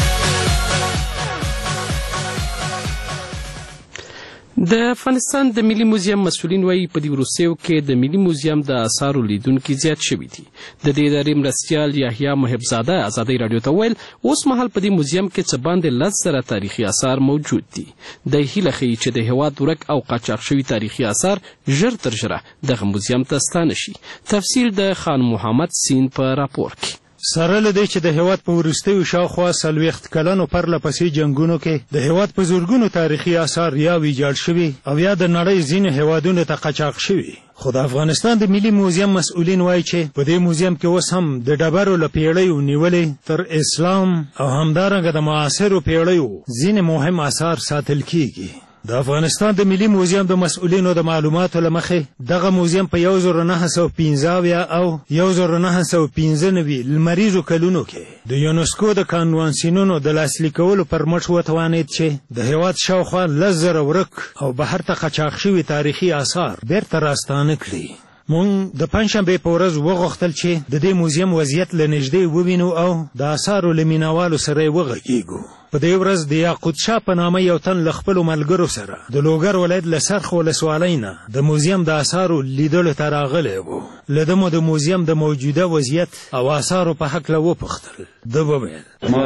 د افغانستان د ملي موزیم مسؤلین وایي په دې وروستیو کې د ملي موزیم د آثارو لیدونکي زیات شوي دي. د دې ادارې مرستیال یحیی محبزاده ازادۍ راډیو ته وویل اوس مهال په دې موزیم کې څه باندې 10 زره تاریخي آثار موجود دي. د هیله ښیي چې د هېواد ورک او قاچاق شوي تاریخي آثار ژر تر ژره دغه موزیم ته ستانه شي. تفصیل د خان محمد سین په راپور کې. سره له دې چې د هېواد په وروستیو شاوخوا 40 کلنو پرله پسې جنګونو کې د هېواد په زرګونو تاریخي آثار یا ویجاړ شوي او یا د نړۍ ځینو هېوادونو ته قاچاق شوي. خو د افغانستان د ملي موزیم مسؤلین وایي چې په دې موزیم کې اوس هم د ډبرو له پیړیو نیولې تر اسلام او همدارنګه د معاصرو پیړیو ځینې مهم آثار ساتل کیږي. د افغانستان د ملي موزیم د مسؤلینو د معلوماتو له مخې دغه موزیم په 1915 او 1995 لمریزو کلونو کې د یونسکو د کانوانسیونونو د لاسلیک کولو پر مټ وتوانید چې د هېواد شاوخوا 10 زره ورک او بهر ته قاچاق شوي تاریخي آثار بیرته راستانه کړي. مونږ د پنځشنبې په ورځ وغوښتل چې د دې موزیم وضعیت له نږدې ووینو او د آثارو له مینوالو سره یې وغږیږو. په دې ورځ د یاقوت شاه په نامه یو تن له خپلو ملګرو سره د لوګر ولایت له سرخ ولسوالۍ نه د موزیم د آثارو لیدلو ته راغلی و. له ده مو د موزیم د موجوده وضعیت او آثارو په هکله وپوښتل. ده وویل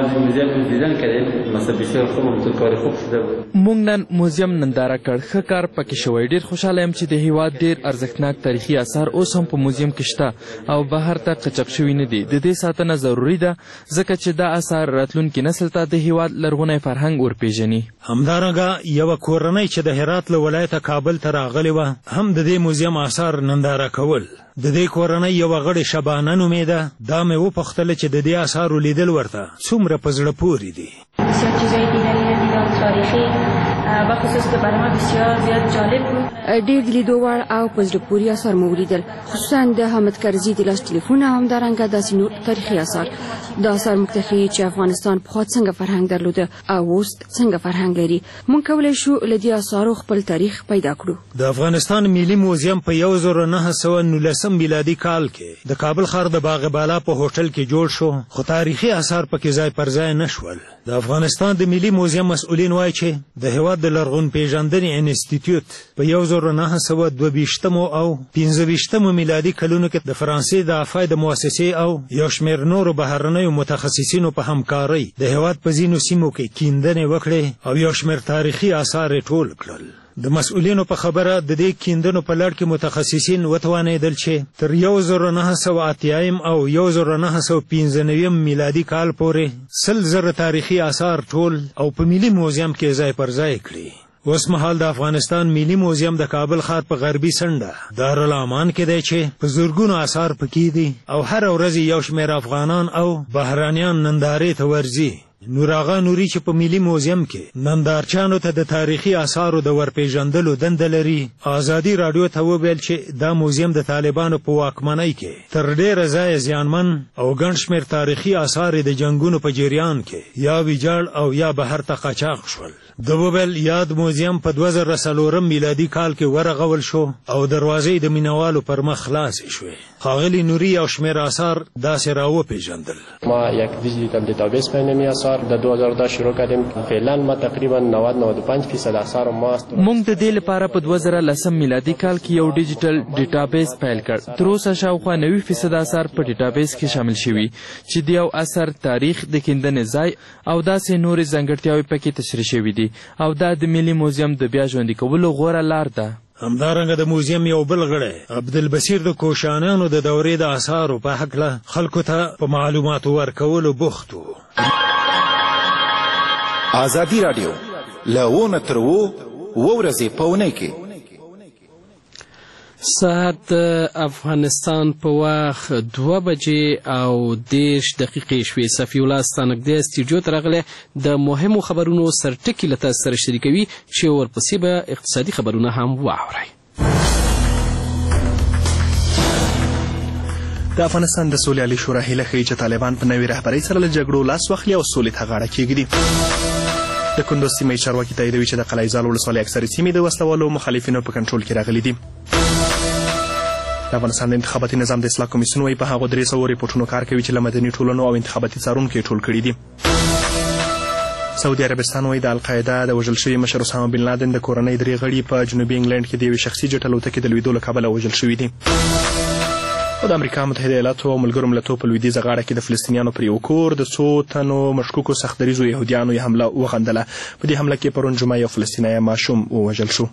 موږ نن موزیم ننداره کړ. ښه کار پکې شوی. ډېر خوشحاله یم چې د هېواد ډېر ارزښتناک تاریخي آثار اوس هم په موزیم کې شته او بهر ته قاچاق شوي نه دي. د دې ساتنه ضروري ده ځکه چې دا آثار راتلونکي نسل ته د هېواد لرغونی فرهنګ ورپېژني. همدارنګه یوه کورنۍ چې د هرات له ولایته کابل ته راغلې وه هم د دې موزیم آثار ننداره کول. د دې کورنۍ یوه غړې شبانه نومېده. دا مې وپوښتله چې د دې آثارو لیدل ورته څومره په زړه پورې دي. بسیار چیزای دیدنی و دیدار تاریخی و خصوص که برای ما بسیار زیاد جالب بود. ډېر لیدو وړ او په زړه پورې آثار مو ولیدل، خصوصا د حامد کرزي د لاس ټلیفون او همدارنګه داسې نور تاریخي آثار. دا آثار موږ ته ښیي چې افغانستان پخوا څنګه فرهنګ درلوده او اوس څنګه فرهنګ لري. موږ کولی شو له دې آثارو خپل تاریخ پیدا کړو. د افغانستان ملي موزیم په 1919 میلادي کال کې د کابل ښار د باغ بالا په هوټل کې جوړ شو، خو تاریخي آثار پکې ځای پر ځای نه شول. د افغانستان د ملي موزیم مسؤلین وایي چې د هېواد د لرغون پیژندنې انسټیټیوټ په 1922 او 15 میلادي کلونو کې د فرانسې د افای د مؤسسې او یو شمېر نورو بهرنیو متخصصینو په همکارۍ د هېواد په ځینو سیمو کې کیندنې وکړې او یو شمېر تاریخي آثار یې ټول کړل. د مسؤلینو په خبره د دې کیندنو په لړ کې متخصصین وتوانېدل چې تر 1980 او 1995 میلادي کال پورې 100,000 تاریخي آثار ټول او په ملي موزیم کې ځای پر ځای کړي. اوس مهال د افغانستان ملي موزیم د کابل ښار په غربي څنډه دارالامان کې دی چې په زرګونو آثار پکې دي او هره ورځ یو شمېر افغانان او بهرانیان نندارې ته ورځي. نور آغا نوري چې په ملي موزیم کې نندارچانو ته د تاریخي آثارو د ورپېژندلو دنده لري، ازادي راډیو ته وویل چې دا موزیم د طالبانو په واکمنۍ کې تر ډېره ځایه زیانمن او ګڼ شمېر تاریخي آثار د جنګونو په جریان کې یا ویجاړ او یا بهر ته قاچاق شول. د وویل یاد موزیم په 2004 میلادي کال کې ورغول شو او دروازې د مینوالو پر مخ خلاصې شوې. ښاغلي نوري او شمېر آثار داسې راوپېژندل. ما یک دیجیتال دیتابیس به نمی آثار آثار د 2010 شروع کردیم. فعلا ما تقریبا 90-95% آثار ما است. موږ د دې لپاره په 2010 میلادي کال کې یو ډیجیټل ډیټابیس پیل کړ. تر اوسه شاوخوا 90% آثار په ډیټابیس کې شامل شوي چې د یو اثر تاریخ، د کیندنې ځای او داسې نورې ځانګړتیاوې پکې تشریح شوي دي او دا د ملي موزیم د بیا ژوندي کولو غوره لار ده. همدارنګه د موزیم یو بل غړی عبدالبصیر د کوشانیانو د دورې د آثارو په هکله خلکو ته په معلوماتو ورکولو بوخت و. ازادي راډیو له 1 تر 2 ورځې په اونۍ کې ساعت افغانستان په وخت 2 بجې او 10 دقیقې شوې. صفی الله ستانکده استودیو ته راغلی د مهمو خبرونو سرټکي له تاسو سره شریکوي چې ورپسې به اقتصادي خبرونه هم واورئ. د افغانستان د سولې عالي شورا هیله ښیي چې طالبان په نوې رهبرۍ سره له جګړو لاس واخلي او سولې ته غاړه کېږدي. د کندوز سیمې چارواکي تاییدوي چې د قلعه زال ولسوالۍ اکثرې سیمې د وسلوالو مخالفینو په کنټرول کې راغلي دي. د افغانستان د انتخاباتي نظام د اصلاح کمیسیون وايي په هغو 300 ریپورټونو کار کوي چې له مدني ټولنو او انتخاباتي څارونکو یې ټول کړي دي. سعودي عربستان وايي د القاعده د وژل شوي مشر اسامه بن لادن د کورنۍ 3 غړي په جنوبي انګلند کې د یوې شخصي جټ الوتکې د لوېدو له کبله وژل شوي دي. او د امریکا متحده ایالاتو او ملګرو ملتونو په لویدیځه غاړه کې د فلسطینیانو پر یو کور د 2 تنو مشکوکو سختدریزو یهودیانو یې حمله وغندله. په دې حمله کې پرون جمعه یو فلسطینی ماشوم ووژل شو.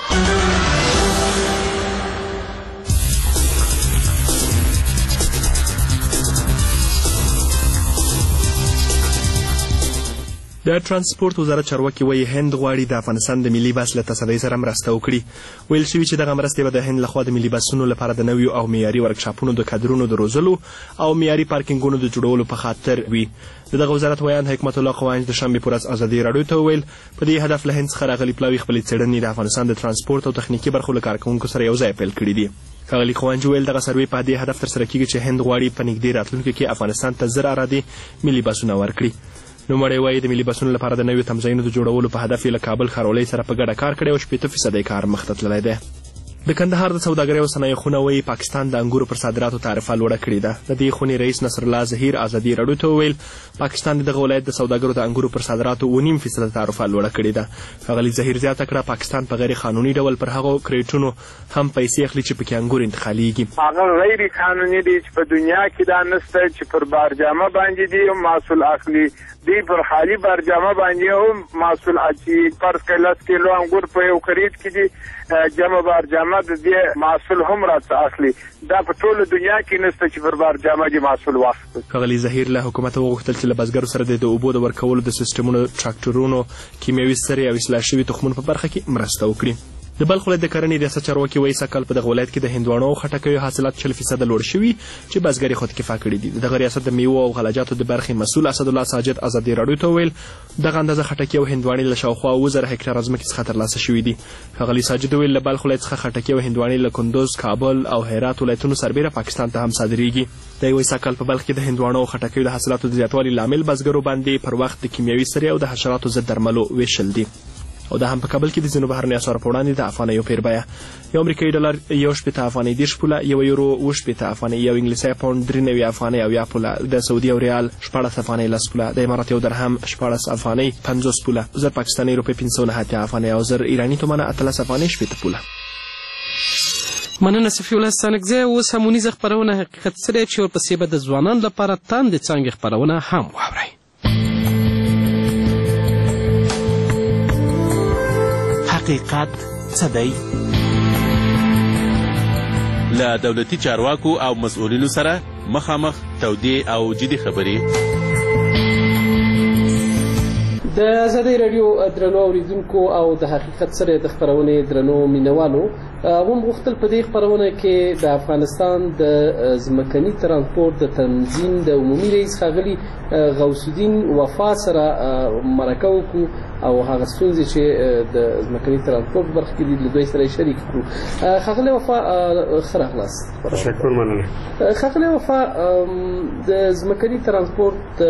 د ترانسپورت وزارت چارواکي وایي هند غواړي د افغانستان د ملي بس له تصدۍ سره مرسته وکړي. ویل شوي چې دغه مرستې به د هند لخوا د ملي بسونو لپاره د نویو او معیاري ورکشاپونو د کادرونو د روزلو او معیاري پارکینګونو د جوړولو په خاطر وي. دغه وزارت ویان حکمت الله قوانج د شنبې پر ورځ ازادي راډیو ته وویل په دې هدف له هند څخه راغلي پلاوي خپلې څېړنې د افغانستان د ترانسپورت او تخنیکي برخو له کارکوونکو سره یو ځای پیل کړي دي. ښاغلي قوانج ویل دغه سروې په دې هدف ترسره کیږي چې هند غواړي په نږدې راتلونکي کې افغانستان ته 1000 ارادي ملي بسونه ورکړي. نوموړی وایي د ملي بسونو لپاره د نویو تمځایونو د جوړولو په هدف یې له کابل ښاروالۍ سره په ګډه کار کړی او 80% کار مخته تللی دی. د کندهار د سوداګرۍ او صنایع خونه وایي پاکستان د انګورو پر صادراتو تعرفه لوړه کړې ده. د دې خونې رئیس نصر الله ظهیر ازادي راډیو ته وویل پاکستان د دغه ولایت د سوداګرو د انګورو پر صادراتو 9.5% تعرفه لوړه کړې ده. ښاغلي ظهیر زیاته کړه پاکستان په غیر قانوني ډول پر هغو کریټونو هم پیسې اخلي چې پکې انګور انتقالیږي. هغه غیر قانوني دي چې په دنیا کې دا نشته چې پر بارجامه باندې دي او محصول اخلي. دی پر خالی بارجامه باندې هم محصول اچي. فرض کړئ 10 کیلو انګور په یو کریټ کې دي جمع بارجامه د دې محصول هم راڅخه اخلي. دا په ټوله دنیا کې نشته چې پر بارجامه دې محصول واخلي. ښاغلي ظهیر له حکومت وغوښتل چې له بزګرو سره د اوبو د ورکولو د سیستمونو، ټراکټورونو، کیمیاوي سرې او اصلاح شوي تخمونو په برخه کې مرسته وکړي. د بلخ ولایت د کرنې ریاست چارواکي وایي سږ کال په دغه ولایت کې د هندواڼو او خټکیو حاصلات 40% لوړ شوي چې بزګر یې خودکفا کړي دي. دغه ریاست د میوو او غلجاتو د برخې مسؤل اسدالله ساجد ازادي راډیو ته وویل دغه اندازه خټکي او هندواڼې له شاوخوا 2000 هکټاره ځمکې څخه ترلاسه شوي دي. ښاغلي ساجد وویل له بلخ ولایت څخه خټکي او هندواڼې له کندوز، کابل او هرات ولایتونو سربیره پاکستان ته هم صادریږي. دی وایي سږ کال په بلخ کې د هندواڼو او خټکیو د حاصلاتو د زیاتوالي لامل بزګرو باندې پر وخت د کیمیاوي سرې او د حشراتو ضد درملو ویشل دي. او دا هم په کابل کې د ځینو بهرني اسعارو په وړاندې د افغانیو پیر بیه یو امریکایي ډالر 1.80 افغانۍ 10 پوله، یو یورو 2.80 افغانۍ، یو انګلیسي پاونډ 93 افغانۍ او 10 پوله، د سعودي او ریال 14 افغانۍ 10 پوله، د امارات یو درهم 14 افغانۍ 50 پوله، زر پاکستاني روپۍ 509 افغانۍ او زر ایراني تومانه 13 افغانۍ 80 پوله. مننه صفي الله ستانکزی. اوس همونیزه خپرونه حقیقت سره چې ورپسې به د ځوانانو لپاره تاندې څانګې خپرونه هم واورئ. حقیقت څه دی؟ له دولتي چارواکو او مسؤلینو سره مخامخ تودې او جدي خبرې. د ازادۍ راډیو درنو اوریدونکو او د حقیقت سره د خپرونې درنو مینوالو، موږ غوښتل په دې خپرونه کې د افغانستان د ځمکني ترانسپورت د تنظیم د عمومي رئیس ښاغلي غوث الدین وفا سره مرکه وکړو او هغه ستونزې چې د ځمکني ترانسپورت برخه کې دي له دوی سره شریک کړو. ښاغلی وفا ښه راغلاست. تشکر، مننه. ښاغلی وفا د ځمکني ترانسپورت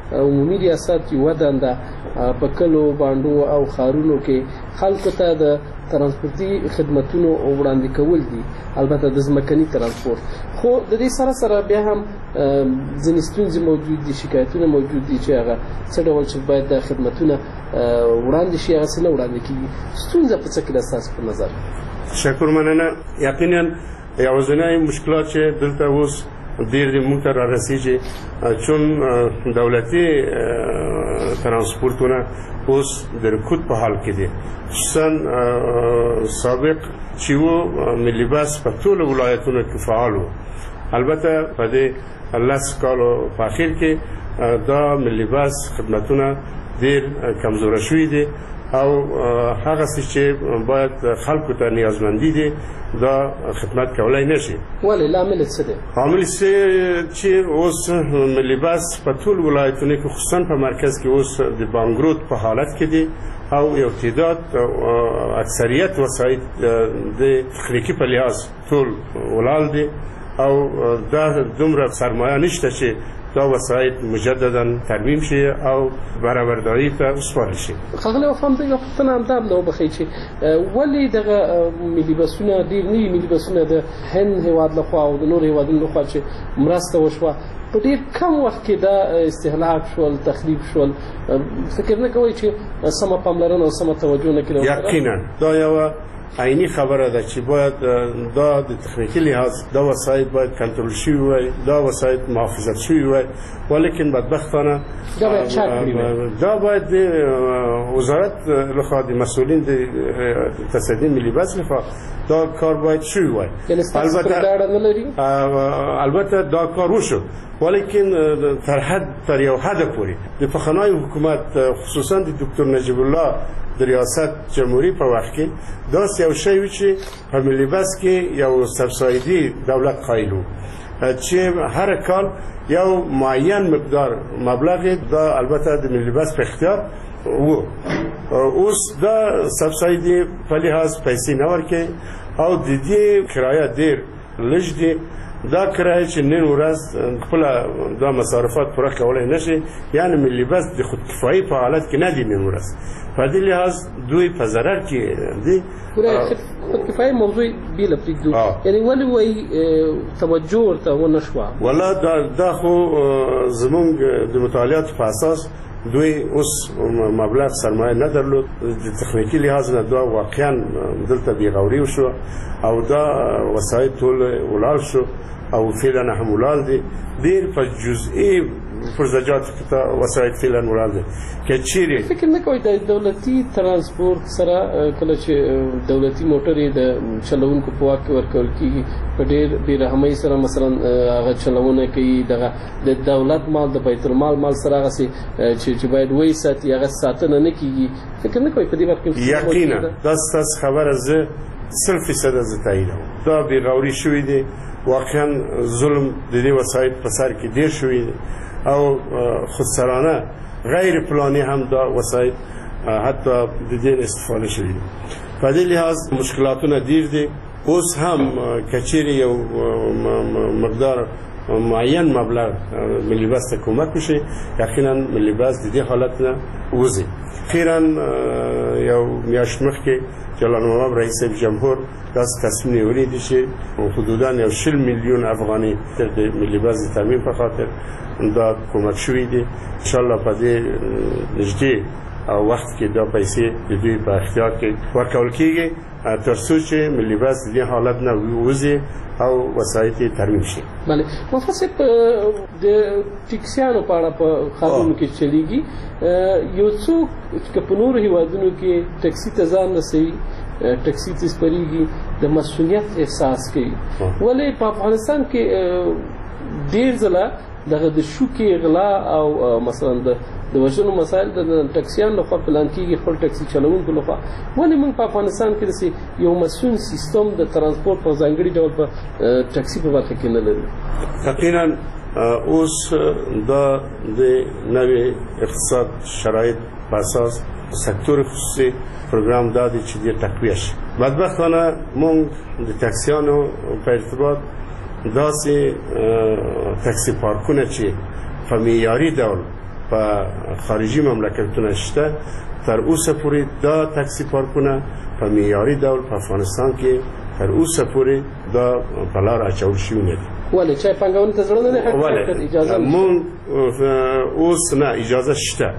عمومي ریاست یوه دنده په کلو بانډو او ښارونو کې خلکو ته د ترانسپورتي خدمتونو وړاندې کول دي، البته د ځمکني ترانسپورت. خو د دې سره سره بیا هم ځینې ستونزې موجود دي، شکایتونه موجود دي چې هغه څه ډول چې باید د خدمتونه وړاندې شي هغسې نه وړاندې کېږي. ستونزه په څه کې ده ستاسو په نظر؟ تشکر، مننه. یقینا یوازینی مشکلات چې دلته اوس ډېر د موږ ته رارسېږي، چون دولتي ترانسپورتونه اوس د رکود په حال کې دي. خصوصا سابق چې و ملي بس په ټولو ولایتونو کې فعال و. البته په دې 10 کالو په اخر کې دا ملي بس خدمتونه ډېر کمزوره شوي دي او هغه څه چې باید خلکو ته نیازمندي دي دا خدمت کولای نشي. ولې لامل څه دی؟ عامل چې اوس ملي بس په ټول ولایتونو کې خصوصا په مرکز کې اوس د بانګروت په حالت کې دي او یو تعداد اکثریت وسایط د تخنیکی په لحاظ ټول ولال دي او دا دومره سرمایه نشته چې دا وسایط مجددا ترمیم شي او برابرداري ته وسپارل شي. ښاغلی وفام د یوه پوښتنه همدا هم ده وبخئ چې ولې دغه ملي بسونه ډېر نوي ملي بسونه د هند هېواد لخوا او د نورو هېوادونو لخوا چې مرسته وشوه په ډېر کم وخت کې دا استهلاک شول، تخریب شول؟ فکر نه کوئ چې سمه پاملرنه او سمه توجه نه کړې؟ یقینا دا یوه عینی خبره ده چې باید دا د تخنیکی لحاظ دا وسایط باید کنترل شوی وای، دا وسایط محافظت شوی وای، ولیکن بدبختانه دا باید د وزارت لخوا د مسئولین د تصدی ملي بس لخوا دا کار باید شوی وای. البته دا کار وشو ولیکن تر یو حد پورې د پخوانی حکومت خصوصا د دکتر نجیب الله د ریاست جمهوری په وخت کې داسې یو شی و چې په ملي بس کې یو سبسایدي دولت قایل و چې هر کال یو معین مقدار مبلغ دا البته د ملي بس په اختیار و. اوس دا سبسایدي په لحاظ پیسې نه ورکوي او د دې کرایه ډېر لږ دي. دا کرایه چې نن ورځ خپل دا مصارفات پوره کولای نشي، یعنی ملي بس د خودکفایي په حالت کې نه دي نن ورځ. په دې لحاظ دوی په ضرر کې دي. خودکفایي موضوع بیله پرېږدو، یعنی ولې وایي توجه ورته ونه شوه؟ والله دا خو زمونږ د مطالعاتو په اساس دوی اوس مبلغ سرمایه نه درلود. د تخنیکی لحاظ نه دا واقعا دلته بیغوري وشو او دا وسایط ټول ولال شو او فعلا هم ولال دي. ډېر په جزئي فرزجات وسایط فعلا ولال دي. که چیرې فکر نه کوئ د دولتي ترانسپورت سره کله چې دولتي موټرې د چلوونکو په واک کې ورکول کېږي په ډېر بې رحمۍ سره مثلا هغه چلونه کوي، دغه د دولت مال د بیت المال مال سره هغسې چې باید وساتي هغه ساتنه نه کېږي؟ فکر نه کوئ په دې برخه کې؟ یقینا دا ستاسو خبره زه 100% زه تاییدوم. دا بېغوري شوي دي، واقعا ظلم د دې وسایط په سر کې ډېر شوي دي او خودسرانه غیر پلانی هم دا وسایط حتی د دې استفاده شوي دي. په دې لحاظ مشکلاتونه ډېر دي. اوس هم که چیرې یو مقدار معین مبلغ ملي بس ته کمک وشي یقینا ملي بس د دې حالت نه وځي. اخیرا یو میاشت مخکې جلال محمد رئیس جمهور داسې تصمیم نیولی دی چې حدودا 20 میلیون افغاني د ملي بس د تامین په خاطر دا کمک شوي دي. انشاءالله په دې نږدې وخت کې دا پیسې د دوی په اختیار کې ورکول کېږي تر څو چې ملي بس د دې حالت نه ووځي او وسایط یې ترمیم شي. بله مفصل د ټیکسیانو په اړه په ښارونو کې چلیږي. یو څوک که په نورو هېوادونو کې ټکسي ته ځان رسوي، ټکسي ته سپریږي، د مسؤلیت احساس کوي، ولې په افغانستان کې ډېر ځله دغه د شوکې غلا او مثلا د وژنو مسایل د ټکسیانو لخوا پلان کېږي خپل ټکسي چلوونکو لخوا؟ ولې موږ په افغانستان کې داسې یو مسؤل سیستم د ترانسپورت په ځانګړي ډول په ټکسي په برخه کې نه لرو؟ یقینا اوس دا د نوې اقتصاد شرایط په اساس سکتور خصوصي پروګرام دا دی چې ډېر تقویه شي. بدبختانه موږ د ټکسیانو په ارتباط داسې ټکسي پارکونه چې په معیاري ډول په خارجي مملکتونو شته تر اوسه پورې دا تاکسي پارکونه په معیاري ډول په افغانستان کې تر اوسه پورې دا په لار اچول شوي نه دي. ولې چې پانګونې ته زړه نه اجازه مونږ اوس نه اجازه شته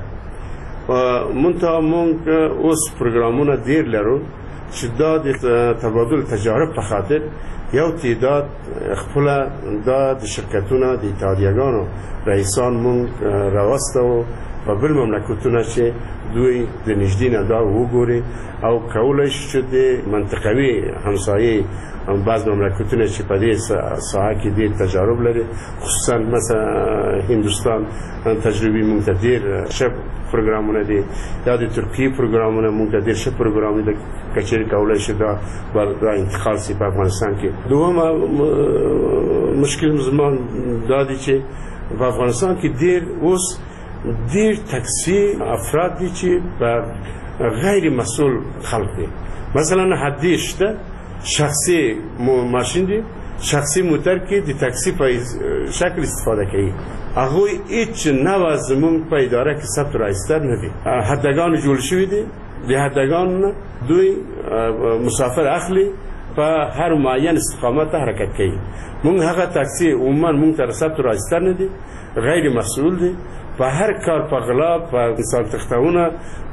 مونږ اوس پروګرامونه ډېر لرو چې دا د تبادل تجارب په خاطر یو تعداد خپل دا د شرکتونو د اتحادیه‌ګانو رئیسان مونږ راوستو په بل مملکتونو چې دوی د نږدې نه دا وګوري او کولای شي چې د منطقوي همسایې بعض مملکتونه چې په دې ساحه کې ډېر تجارب لري خصوصا مثلا هندوستان تجربې مونږ ته ډېر ښه پروګرامونه دي یا د ترکیې پروګرامونه مونږ ته ډېر ښه پروګرامونه دي که چېرې کولی شي دا انتقال شي په افغانستان کې. دویمه مشکل زمان دا دی چې په افغانستان کې ډېر تاکسي افراد دي چې په غیر مسئول خلق دي. مثلا حدی شته شخصي ماشین دي شخصي موټر کې د تاکسي په شکل استفاده کوي هغه هیڅ نوع زمون په اداره کې ثبت راایستل نه دي. حدګان جوړ شوی دي د حدګان دوی مسافر اخلي په هر معین استقامت حرکت کوي. مونږ هغه تاکسي عموما مونږ ته ثبت راایستل نه دي غیر مسئول دي په هر کار په غلا په انسان تختونه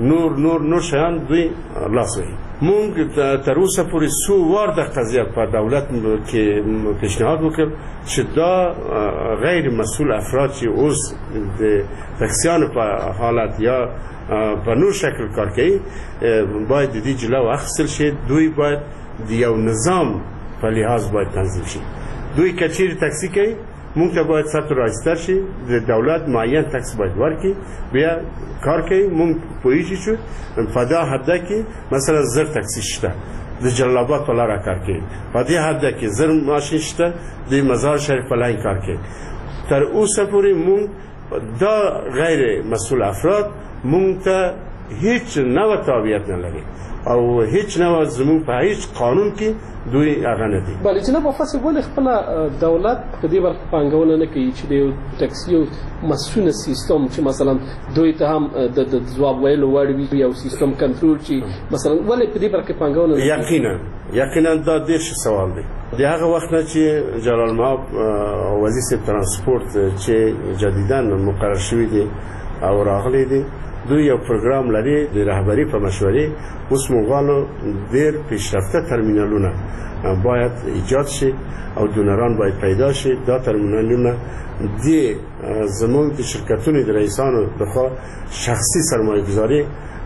نور شیان دوی لاس وهي. مونږ تر اوسه پورې څو وار د قضیه په دولت کې پیشنهاد وکړ چې دا غیر مسئول افراد چې اوس د تاکسیانو په حالت یا په نور شکل کار کوي باید د دې جلو اخیستل شي. دوی باید د یو نظام په لحاظ باید تنظیم شي. دوی که چیرې تاکسي کوي مونږ ته باید ثبت راایستل شي د دولت معین تاکس باید ورکړي بیا کار کوي. مونږ پوهیږو چې په دا حده کې مثلا زر تاکسي شته د جلال آباد په لاره کار کوي په دې حده کې زر ماشین شته د مزار شریف په لاین کار کوي. تر اوسه پورې مونږ دا غیر مسئول افراد مونږ ته هیڅ نوع تابعیت نه لري او هیڅ نوع زموږ په هیڅ قانون کې دوی هغه نه دي. بله جناب وفاسه ولې خپله دولت په دې برخه پانګونه نه کوي چې د یو تاکسیو مسؤونه سیستم چې مثلا دوی ته هم د ځواب ویلو وړ وي یو سیستم کنټرول چې مثلا ولې په دې برخه پانګونه نه یقینا دا ډېر ښه سوال دی. د هغه وخت نه چې جلال مآب وزیر ترانسپورت چې جدیدا مقرر شوی دی او راغلی دی دوی یو پروګرام لري د رهبری په مشورې اوس موږ ډېر پیشرفته ترمینالونه باید ایجاد شي او دونران باید پیدا شي. دا ترمینالونه د زموږ د شرکتونو د رئیسانو لخوا شخصي سرمایه‌گذاري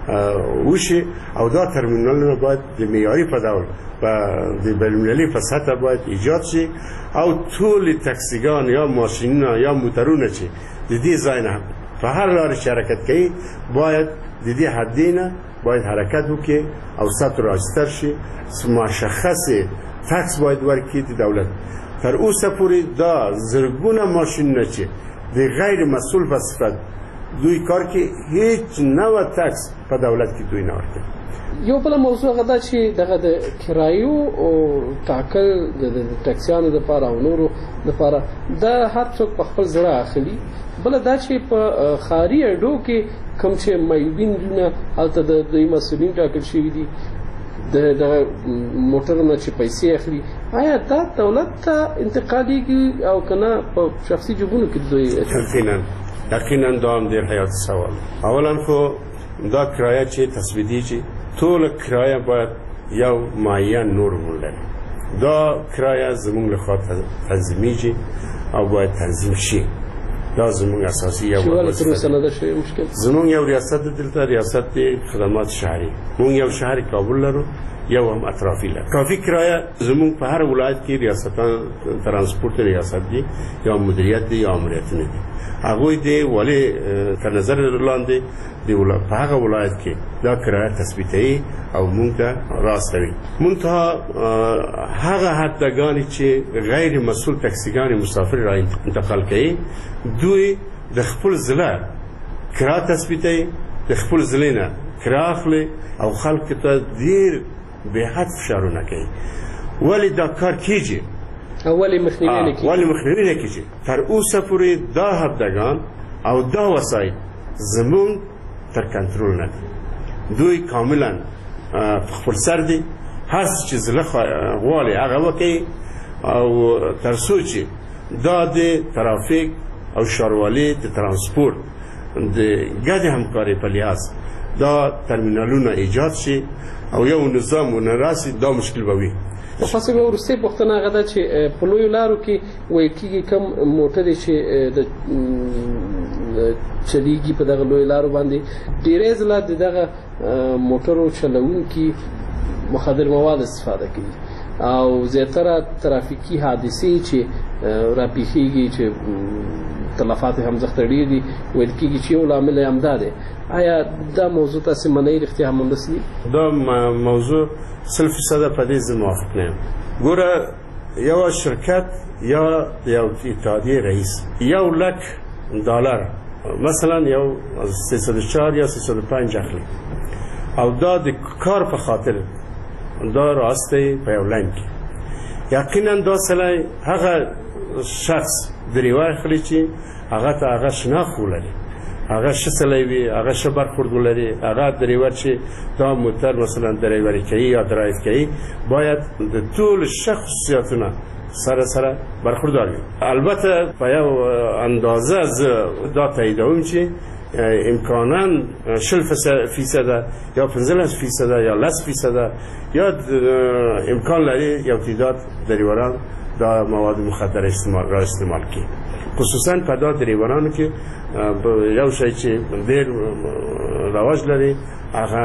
وشي او دا ترمینالونه باید د معیاري په ډول د بین‌المللي په سطح باید ایجاد شي او ټول تاکسیګان یا ماشینونه یا موټرونه چې د دې ځای نه په هر لارې چې حرکت کوي باید د دې حدینه باید حرکت وکړي او ثبت راایستل شي. مشخص تاکس باید ورکړي د دولت. تر اوسه پورې دا زرګونه ماشینونه چې د غیر مسئول په صفت دوی کار کوي هیڅ نوع تاکس په دولت کې دوی نه ورکوي. یو بل موضوع هغه ده چې دغه د کرایو او ټاکل د ټاکسیانو لپاره او نورو لپاره دا هر څوک په خپل زړه اخلي. بله دا چې په ښاري اډو کې کوم چې معیوبین دونه هلته د دوی مسؤلین ټاکل شوي دي د موټرونه چې پیسې اخلي آیا دا دولت ته انتقالیږي او که نه په شخصي جیبونو کې دوی یقینا دا هم ډېر حیاتي سوال. اولا خو دا کرایه چې تثبیتېږي ټوله کرایه باید یو معین نرخ ولري. دا کرایه زموږ لخوا تنظیمیږي او باید تنظیم شي. دا زموږ اساسي یو زموږ یو ریاست دلته ریاست خدمات شهري مونږ یو شهر کابل لرو یو هم اطرافي لرو. کافي کرایه زموږ په هر ولایت کې ریاستان ترانسپورت ریاست دي یا مدیریت دي یا امریتونه دي هغه دی ولی تر نظر لاندې دی په هغه ولایت کې دا کرایه تثبیتوي او مونږ ته راستوي. مونږ ته هغه حدګانې چې غیر مسئول تاکسیګانې مسافر را انتقال کوي دوی د خپل ضلع کرا تثبیتوي د خپل ضلع نه کرا اخلي او خلک ته ډېر بې حد فشارونه کوي. ولی دا کار کیږي ولی مخنیوی نه کیږي تر اوسه پورې دا حدګان او دا وسایل زمون تر کنټرول نه دي. دوی کاملا په خپل سر دي، هر څه چې زړه غواړي هغه وکړي، او تر څو چې دا د ترافیک او ښاروالۍ د ترانسپورت د ګډې همکارۍ په لحاظ دا ترمینالونه ایجاد شي او یو نظام ونراسي، دا مشکل به وي. خاصه به وروستۍ پوښتنه هغه ده چې په لویو لارو کې ویل کېږي کم موټرې چې چلیږي په دغه لویو لارو باندې ډېری ځله د دغه موټرو چلوونکي مخدر مواد استفاده کوي او زیاتره ترافیکي حادثې چې راپېښېږي چې تلفات هم زخته ډېر دي، ویل کېږي چې یو لامل یې همدا دی. آیا دا موضوع تاسې منئ رښتیا هم همداسې دي؟ دا موضوع 100% په دې زه موافق نه یم. ګوره یو شرکت یا یو اتحادیې رئیس $1,00,000 مثلا یو 304 یا 305 اخلي او دا د کار په خاطر دا راسته په یو لاین کې یقینا دا سړی هغه شخص دریوه اخلي چې هغه ته هغه شناخت ولري، هغه ښه سړی وي، هغه ښه برخورد ولري، هغه دریوه چې دا موټر مثلا دریوري کوي یا درایو کوي باید د ټول ښه خصوصیاتونه سره برخوردار وي. البته په یو اندازه زه دا تاییدوم چې امکانا 40% یا 15% یا 10% یا امکان لري یو تعداد دریوران دا مواد مخدر استعمال کی، خصوصا په دا دریورانو کې یو شی چې ډېر رواج لري هغه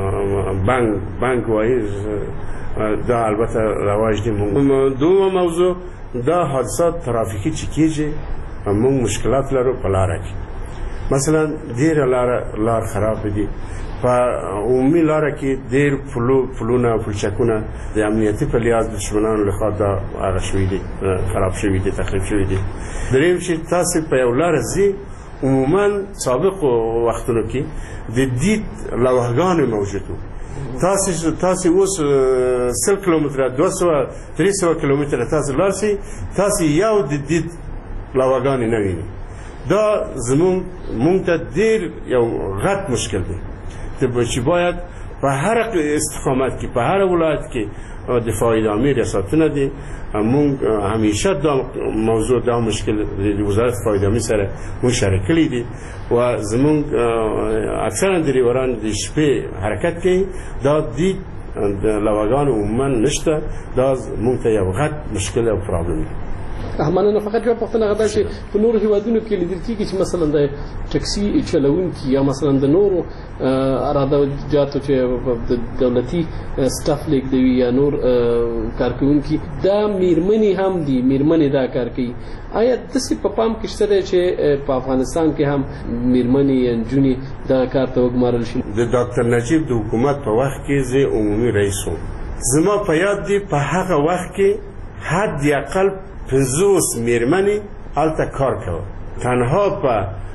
بانک وایي دا البته رواج دي. دوم موضوع دا حادثات ترافیکی چې کېږي موږ مشکلات لرو په لاره کې. مثلا ډېره لار خراب دي، په عمومي لاره کې ډېر پلونه او پلچکونه د امنیتي په لحاظ دشمنانو لخوا دا هغه شوي دي، خراب شوي دي، تخریب شوي دي. دریم چې تاسې په یو لاره ځي عموما سابق وختونو کې د دید لوحګانې موجود وو. تاسې اوس 100 کیلومتره 200-300 کیلومتره تاسې لاړ شئ، تاسې یو د دید لوحګانې نه وینئ. دا مونږ ته ډېر یو غټ مشکل دی چې باید په هر استقامت کې په هر ولایت کې د فایدامي ریاستونه دي. مونږ همیشه دا موضوع دا مشکل د وزارت فایدامي سره مونږ شریک کړي دي و زمونږ اکثرا دریوران د شپې حرکت کوي، دا دي د لوحګانو عموما نشته. دا مونږ ته یو غټ مشکل او پرابلم دی. مننه. فقط یو پوښتنه غدا چې په نورو هیوادونو کې لیدل کېږي چې مثلا د ټکسي چلوونکي یا مثلا د نورو اراده جاتو چې د دولتي سټاف لیږدوي یا نور کارکوونکي دا میرمنې هم دي، میرمنې دا کار کوي. آیا داسې په پام کې شته دی چې په افغانستان کې هم میرمنې یا نجونې دغه کار ته وګمارل شي؟ د ډاکټر نجیب د حکومت په وخت کې زه عمومي رئیس وم. زما په یاد دی په هغه وخت کې حد اقل 50 میرمنې هلته کار کوه. تنها په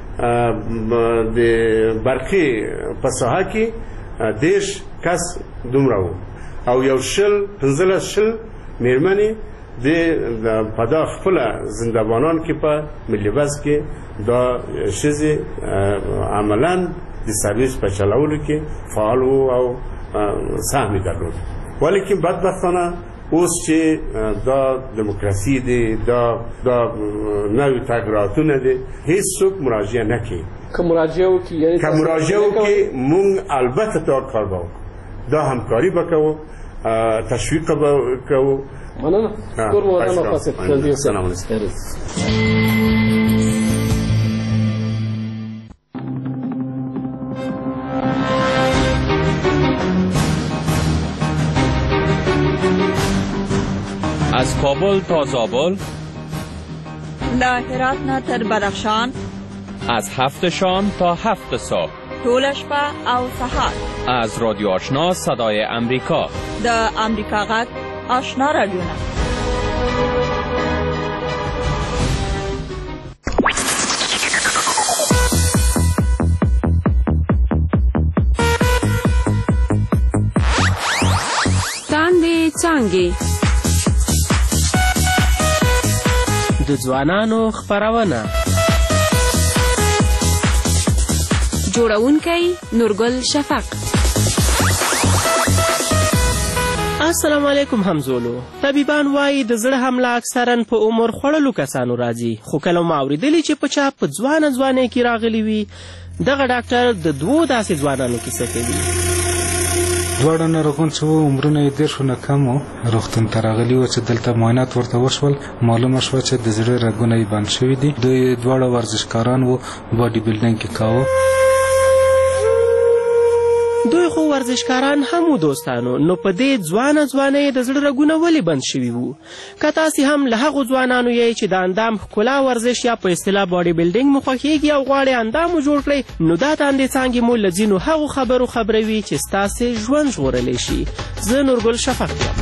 د برقي په ساحه کې 10 کس دومره وو او یو 15 میرمنې په دا خپل زندهبانان کې په ملي بس کې دا ښځې عملا د سرویس په چلولو کې فعال وو او سهمی درلود. ولیکن بدبختانه اوس چې دا دموکراسي دی، دا نوي تغیراتونه دي، هیڅ څوک مراجعه نه کوي. که مراجعه وکړي مونږ البته دا کار به وکړو، دا همکاري به کوو، تشویق به کوو. مننه. سلام علیکم. از کابل تا زابل، له هرات نه تر بدخشان، از 7 شام تا 7 صبح، ټول شپه او سهار. از رادیو آشنا صدای امریکا، د امریکا غږ آشنا رادیوونه. تاندې څانګې د ځوانانو خپرونه جوړونکی نورګل شفق. السلام علیکم همزولو. طبيبان وایي د زړه حمله اکثرا په عمر خوړلو کسانو راځي، خو کله مو اورېدلي چې په چا په ځوانۍ کې راغلی وي. دغه ډاکټر د 2 داسې ځوانانو کیسه کوي. دواړه ناروغان چې وو عمرونه یې 10 نه کم وو، روغتون ته راغلي وو چې دلته معاینات ورته وشول. معلومه شوه چې د زړه رګونه یې بند شوي دي. دوی دواړه ورزشکاران وو، باډي بلډینګ یې کاوه. دوی خو ورزشکاران هم وو دوستانو، نو په دې ځوانۍ د زړه رګونه ولې بند شوي وو؟ که تاسې هم له هغو ځوانانو یې چې د اندام ښکلا ورزش یا په اصطلاح باډي بلډینګ مو خوښیږي او غواړئ اندام مو جوړ کړئ، نو دا تاندې څانګې مو له ځینو هغو خبرو خبروي چې ستاسې ژوند ژغورلی شي. زه نورګل شفق یم.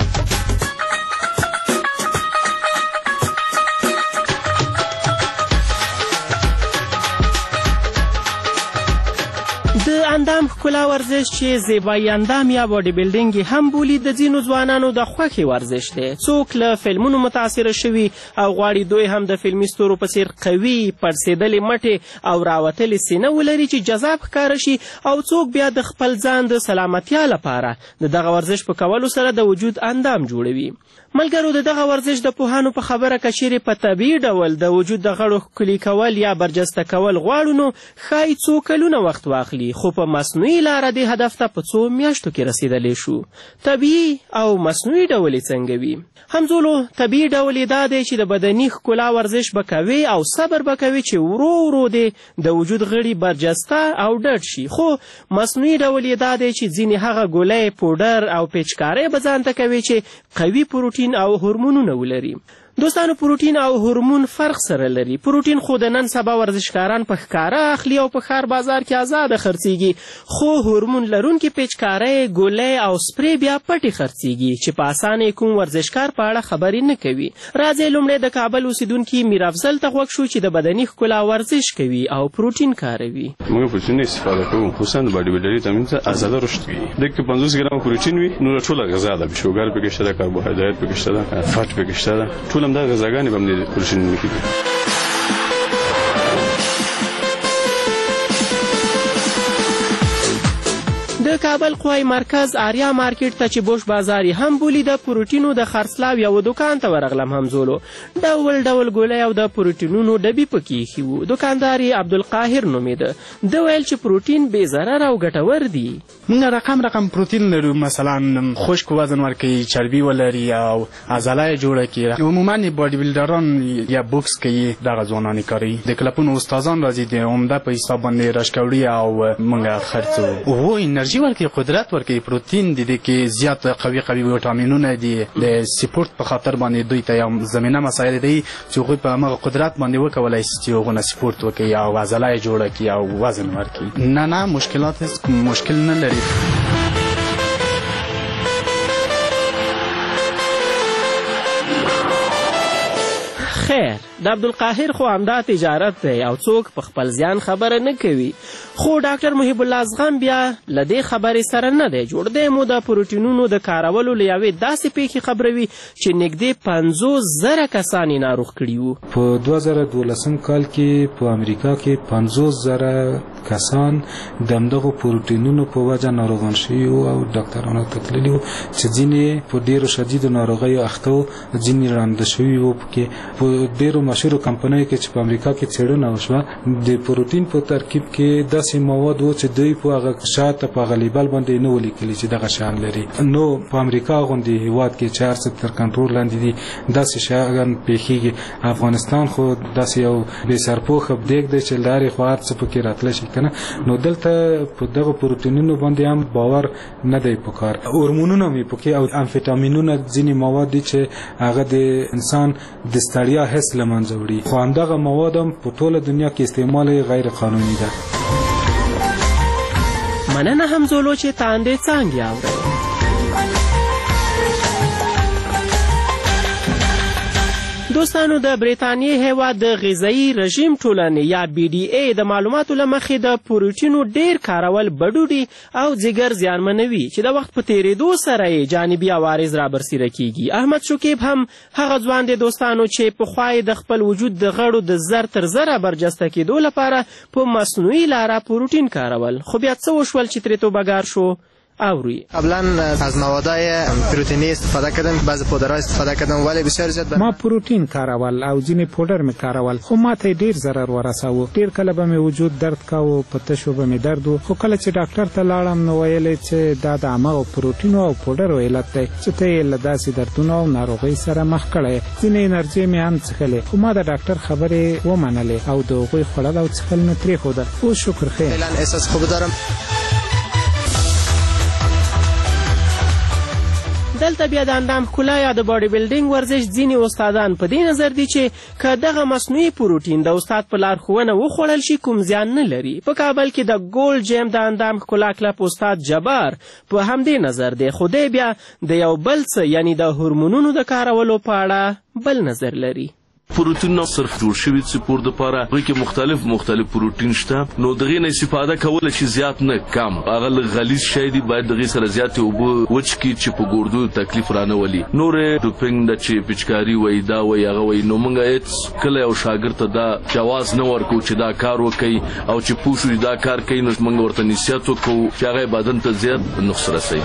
د اندام ښکلا ورزش چې زیبایی اندام یا باډي بلډینګ هم بولي د ځینو ځوانانو د خوښې ورزش دی. څوک له فلمونو متاثره شوي او غواړي دوی هم د فلمي ستورو په څیر قوي، پړسېدلې مټې او راوتلې سینه ولري چې جذاب ښکاره شي، او څوک بیا د خپل ځان د سلامتیا لپاره د دغه ورزش په کولو سره د وجود اندام جوړوي. ملګرو، د دغه ورزش د پوهانو په خبره که چیرې په طبیعي ډول د وجود د غړو ښکلي کول یا برجسته کول غواړو، نو ښایي څو کلونه وخت واخلي، خو په مصنوعي لاره دې هدف ته په څو میاشتو کې رسیدلی شو. طبیعي او مصنوعي ډول یې څنګه وي؟ همزولو، طبیعي ډول یې دا دی چې د بدني ښکلا ورزش به کوي او صبر به کوي چې ورو ورو دې د وجود غړي برجسته او ډډ شي. خو مصنوعي ډول یې دا دی چې ځینې هغه ګولۍ، پوډر او پیچکارۍ به ځان ته کوي چې قوي پروټین او هورمونونه ولري. دوستانو، پروټین او هورمون فرق سره لري. پروټین خو د نن سبا ورزشکاران په ښکاره اخلي او په ښار بازار کې آزاده خرڅیږي، خو هورمون لرونکي پیچکارۍ، ګولۍ او سپری بیا پټې خرڅیږي چې په اسانه کوم ورزشکار په اړه خبرې نه کوي. راځئ لومړی د کابل اوسیدونکي میر افضل ته غوږ شو چې د بدني ښکلا ورزش کوي او پروټین کاروي. موږ پروټین استفاده کوو، خصوصا د باډي بلډري تمرین ته آزاده رشد وي. دغه 50 ګرام پروټین وي، نو ټوله غذا ده، شوګر پکې شته، کاربوهایډریټ پکې شته، فات پکې شته، ټول هم دا غذاګانې به د پروټین میکړي. د کابل قوای مرکز آریا مارکیټ ته چې بوش بازار هم بولي، د پروټینو د خرڅلاو یو دکان ته ورغلم همزولو. ډول ډول ګولۍ او د پروټینونو ډبې پکې ایښي وو. دکاندار یې عبدالقاهر نومېده. ده ویل چې پروټین بې ضرر او ګټور دي. موږ رقم پروټین لرو، مثلا خشک وزن ورکوي، چربي ولري او عضله یې جوړه کړي. عموما باډي بلډران یا بوکس کوي، دغه ځوانان یې کاروي. د کلبونو استادان راځي، د عمده په حساب باندې رشکوړي او موږ خرڅو. او انرژي ورکوي، قدرت ورکوي. پروټین د دې کې زیات قوي ویټامینونه دي. د سپورت په خاطر باندې دوی ته یو زمینه مسایل دي چې هغوی په همغه قدرت باندې وکولی شي چې هغونه سپورت وکړي او عضله یې جوړه کړي او وزن ورکړي. نه مشکلات هیڅ مشکل نه لري. خیر، د عبدالقاهر خو همدا تجارت دی او څوک په خپل زیان خبره نه کوي. خو ډاکټر محب الله ازغم بیا له دې خبرې سره نه دی جوړ. دی مو د پروټینونو د کارولو له یوې داسې پیښې خبروي چې نږدې 50,000 کسان یې ناروغ کړي وو. په 2012 کال کې په امریکا کې 50,000 کسان د همدغو پروټینونو په وجه ناروغان شوي وو او ډاکټرانو ته تللي وو چې ځینې په ډېرو شدیدو ناروغیو اخته وو، ځینې ړانده شوي وو. په ډېرو مشهورو کمپنیو کې چې په امریکا کې څېړنه وشوه، د پروټین په ترکیب کې داسې مواد وو چې دوی په هغه شاته په هغه لیبل باندې نه ولیکلي چې دغه شیان لري. نو په امریکا غوندې هېواد کې چې هر څه تر کنټرول لاندې دي، داسې شیان پېښېږي. افغانستان خو داسې یو بې سرپوښه دیګ دی چې له هرې خوا هر څه پکې راتلی شي که نه. نو دلته په دغه پروټینونو باندې هم باور نه دی پکار. هورمونونه هم یې پکې او امفیټامینونه ځینې مواد دي چې هغه د انسان د ستړیا حس له منځه وړي، خو همدغه مواد هم په ټوله دنیا کې استعمال غیر قانوني ده. مننه همزولو چې تاندې څانګې اورئ. دوستانو د بریتانیې هیواد د غذایي رژیم ټولنې یا BDA د معلوماتو له مخې د پروټینو ډیر کارول بډوډي او ځیګر زیانمنوي چې د وخت په تیریدو سره یې جانبي عوارض رابرسیره کیږي. احمد شکیب هم هغه ځوان دی دوستانو چې پخوا یې د خپل وجود د غړو د زر تر زره برجسته کېدو لپاره په مصنوعي لاره پروټین کارول، خو بیا څه وشول چې ترې توبهګار شو؟ اوری قبلا از موادهای پروتئینی استفاده کردم، بعضی پودرها استفاده کردم، ولی بسیار زیاد ما پروتین کارول او ځینې پودر می کارول، خو ما ته ډیر ضرر ورساوه. ډیر کله به می وجود درد کاوه، په تشو به می درد و، خو کله چې ډاکټر ته لاړم نو ویل چې دا د عامه پروتین او پودر علت دی چې ته یې له داسې دردونو او ناروغۍ سره مخ کړی. ځینې انرژي می هم څښلې، خو ما د ډاکټر خبرې ومنلې او د هغوی خوړل او څښل مې پرېښوده. اوس شکر خیر. فعلا احساس خوب دارم. دلته بیا د اندام ښکلا یا د باډي بلډینګ ورزش ځینې استادان په دې نظر دي چې که دغه مصنوعي پروټین د استاد په لارښوونه وخوړل شي کوم زیان نه لري. په کابل کې د ګولډ جیم د اندام ښکلا کلب استاد جبار په همدې نظر دی، خو دی بیا د یو بل څه یعنی د هورمونونو د کارولو په اړه بل نظر لري. پروتین نه صرف جوړ شوی سپور د پاره هغه کې مختلف پروتین شته، نو دغه نه استفاده کول شي زیات نه کم هغه غلیظ شي دی باید دغه سره زیات او وچ کی چې په ګوردو تکلیف رانه ولي. نور ډوپینګ د چې پچکاری وای دا وای هغه وای، نو موږ هیڅ کله او شاګرد ته دا جواز نه ورکو چې دا کار وکړي او چې پوښوي دا کار کوي، نو موږ ورته نصیحت وکړو چې هغه بدن ته زیات نقص رسوي.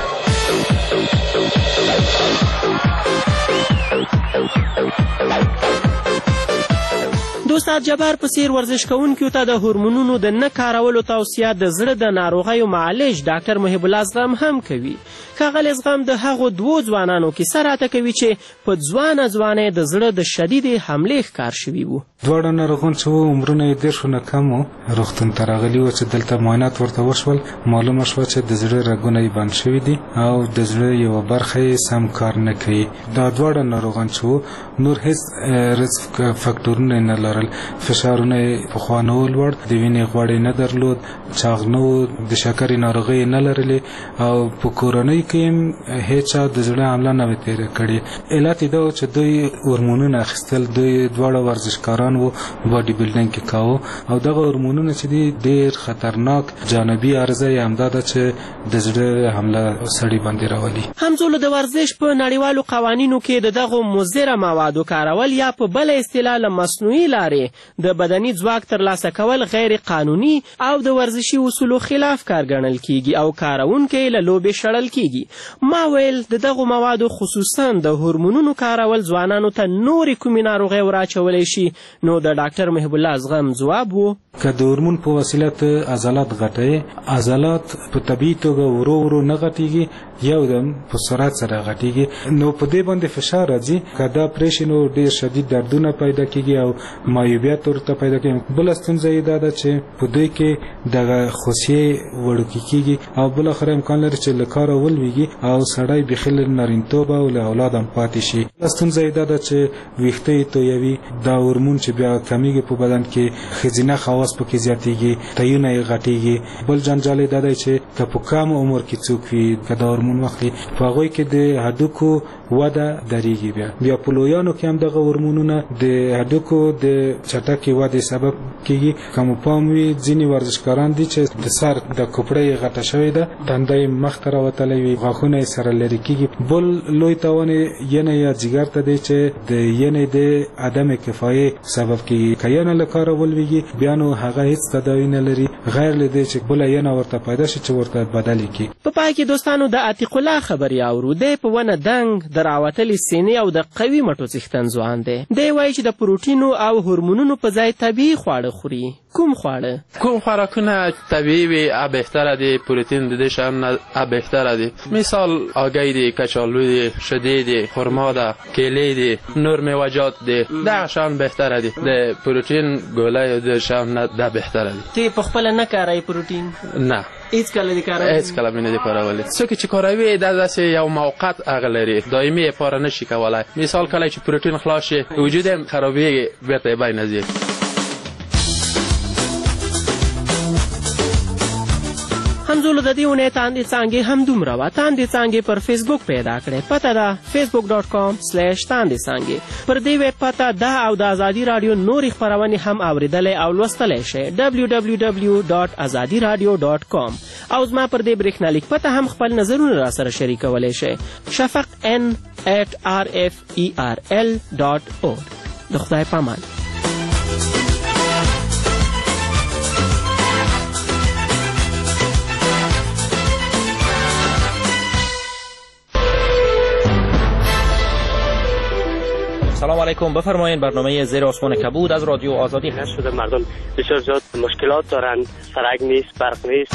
استاد جبار په څیر ورزش کوونکو ته د هورمونونو د نه کارولو توصیه د زړه د ناروغیو معالج ډاکټر محب الله زغم هم کوي. ښاغلی زغم د هغو دوو ځوانانو کیسه راته کوي چې په ځوانۍ د زړه د شدیدې حملې ښکار شوي وو. دواړه ناروغان چې وو عمرونه یې 10 نه کم وو، روغتون ته راغلي وو چې دلته معاینات ورته وشول. معلومه شوه چې د زړه رګونه یې بند شوي دي او د زړه یوه برخه یې سم کار نه کوي. دا دواړه ناروغان چې وو نور هیڅ رسک فاکټورونه نه لرل، فشارونه یې پخوا نه و لوړ، د وینې غوړ نه درلود، چاغ نه و، د شکرې ناروغۍ نه لرلې او په کورنۍ کې هم هیچا د زړه حمله نه وه تېره کړې. علت یې دا و چې دوی هورمونونه اخیستل، دوی دواړه ورزشکاران وو، باډي بلډینګ کې کاوه او دغه هورمونونه چې دي ډېر خطرناک جانبي عرضه یې همدا ده چې د زړه حمله سړي باندې راولي. همزولو د ورزش په نړیوالو قوانینو کې د دغو مضره موادو کارول یا په بله اصطلاح له مصنوعي لارې د بدني ځواک ترلاسه کول غیر قانوني او د ورزشي اصولو خلاف کار ګڼل کیږي او کاروونکی له لوبې شړل کیږي. ما ویل د دغو موادو خصوصا د هورمونونو کارول ځوانانو ته نورې کومې ناروغۍ وراچولی شي، نو د ډاکټر محب الله زغم ځواب و که د هورمون په وسیله ته عضلات غټوي، عضلات په طبیعي توګه ورو ورو نه غټېږي، یو دم په سرعت سره غټېږي، نو په دې باندې فشار راځي. که دا پرې شي نو ډېر شدید دردونه پیدا کېږي او معیوبیت ورته پیدا کېږي. بله ستونزه یې دا ده چې په دوی کې دغه خوسیې وړوکې کېږي او بالاخره امکان لري چې له کاره ولویږي او سړی بیخي له نارینتوبه او له اولاد هم پاتې شي. بله ستونزه یې دا ده چې ویښته یې تویوي، دا هورمون چې بیا کمیږي په بدن کې، ښځینه خواص پکې زیاتېږي، تیونه یې غټېږي. بل جنجال یې دا دی چې که په کم عمر کې څوک وي که دا هورمون واخلي په هغوی کې د هډوکو وده درېږي. بیا په لویانو کې هم دغه هورمونونه د هډوکو د چټکې ودې سبب کېږي. که مو پام وي ځینې ورزشکاران دي چې د سر د کوپړه یې غټه شوې ده، تنده یې مخ ته راوتلی وي، غاښونه یې سره لرې کېږي. بل لوی تاوان یې ینه یا جګر ته دی چې د ینې د عدم کفایې سبب کېږي. که ینه له کاره ولویږي بیا نو هغه هیڅ تداوی نه لري غیر له دې چې بله ینه ورته پیدا شي چې ورته بدلې کړي. په پای کې دوستانو د عتیق الله خبرې اورو. دی په ونه دنګ د راوتلې سینې او د قوي مټو څښتن ځوان دی. دی وایي چې د پروټینو او هورمونونو په ځای طبیعي خواړه خوري. کوم خواړه؟ کوم خوراکونه طبیعي وي بهتره دي، پروتین د دې شیانو نه بهتره دي. مثال هګۍ دي، کچالو دي، شیدې دي، خرما ده، کیلې دي، نور میوه‌جات دي، دغه شیان بهتره دي. د پروتین ګولۍ د شیانو نه دا بهتره دي. ته په خپله نه کاروې پروتین؟ نه هیڅ کله دې کارولی؟ هیڅ کله مې نه دي کارولي. څوک چې کاروي دا داسې یو موقت هغه لري، دایمي یې پاره نشي کولی. مثال کله چې پروتین خلاص شي وجود یې خرابېږي، بېرته یې بینه ځي. همزولو نو د دې اونۍ تاندې څانګې همدومره وه. تاندې څانګې پر فیسبوک پیدا کړئ. پته ده facebook.com/تاندې څانګې. پر دې ویب پته دا او د ازادي راډیو نورې خپرونې هم اورېدلی او لوستلی شئ. www.azadiradio.com. او زما پر دې برېښنالیک پته هم خپل نظرونه راسره شریکولی شئ. شفق n@rferl.org. د خدای پامان. سلام علیکم. بفرمایید. برنامه زیر آسمان کبود از رادیو آزادی هست. شده مردم بسیار زیاد مشکلات دارند. سرک نیست، برق نیست.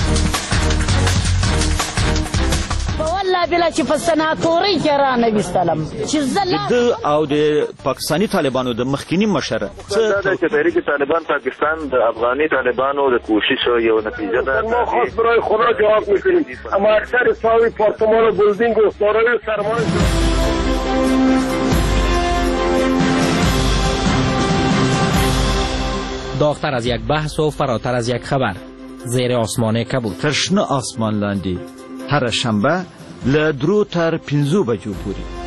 والله بلا چې په سناتورۍ کې رانویستلم چې زه د او د پاکستاني طالبانو د مخکینی مشر دا چې تحریک طالبان پاکستان د افغاني طالبانو د کوششو یو نتیجه ده. ما خواست برای خدا جواب میکنیم اما اکثر ساوی پارتمان و بلدینگ و سارای سرمایه داغتر از یک بحث و فراتر از یک خبر. زیر آسمان کبود. تر شنه آسمان لاندې هر شنبه له 3 تر 5 بجو پورې.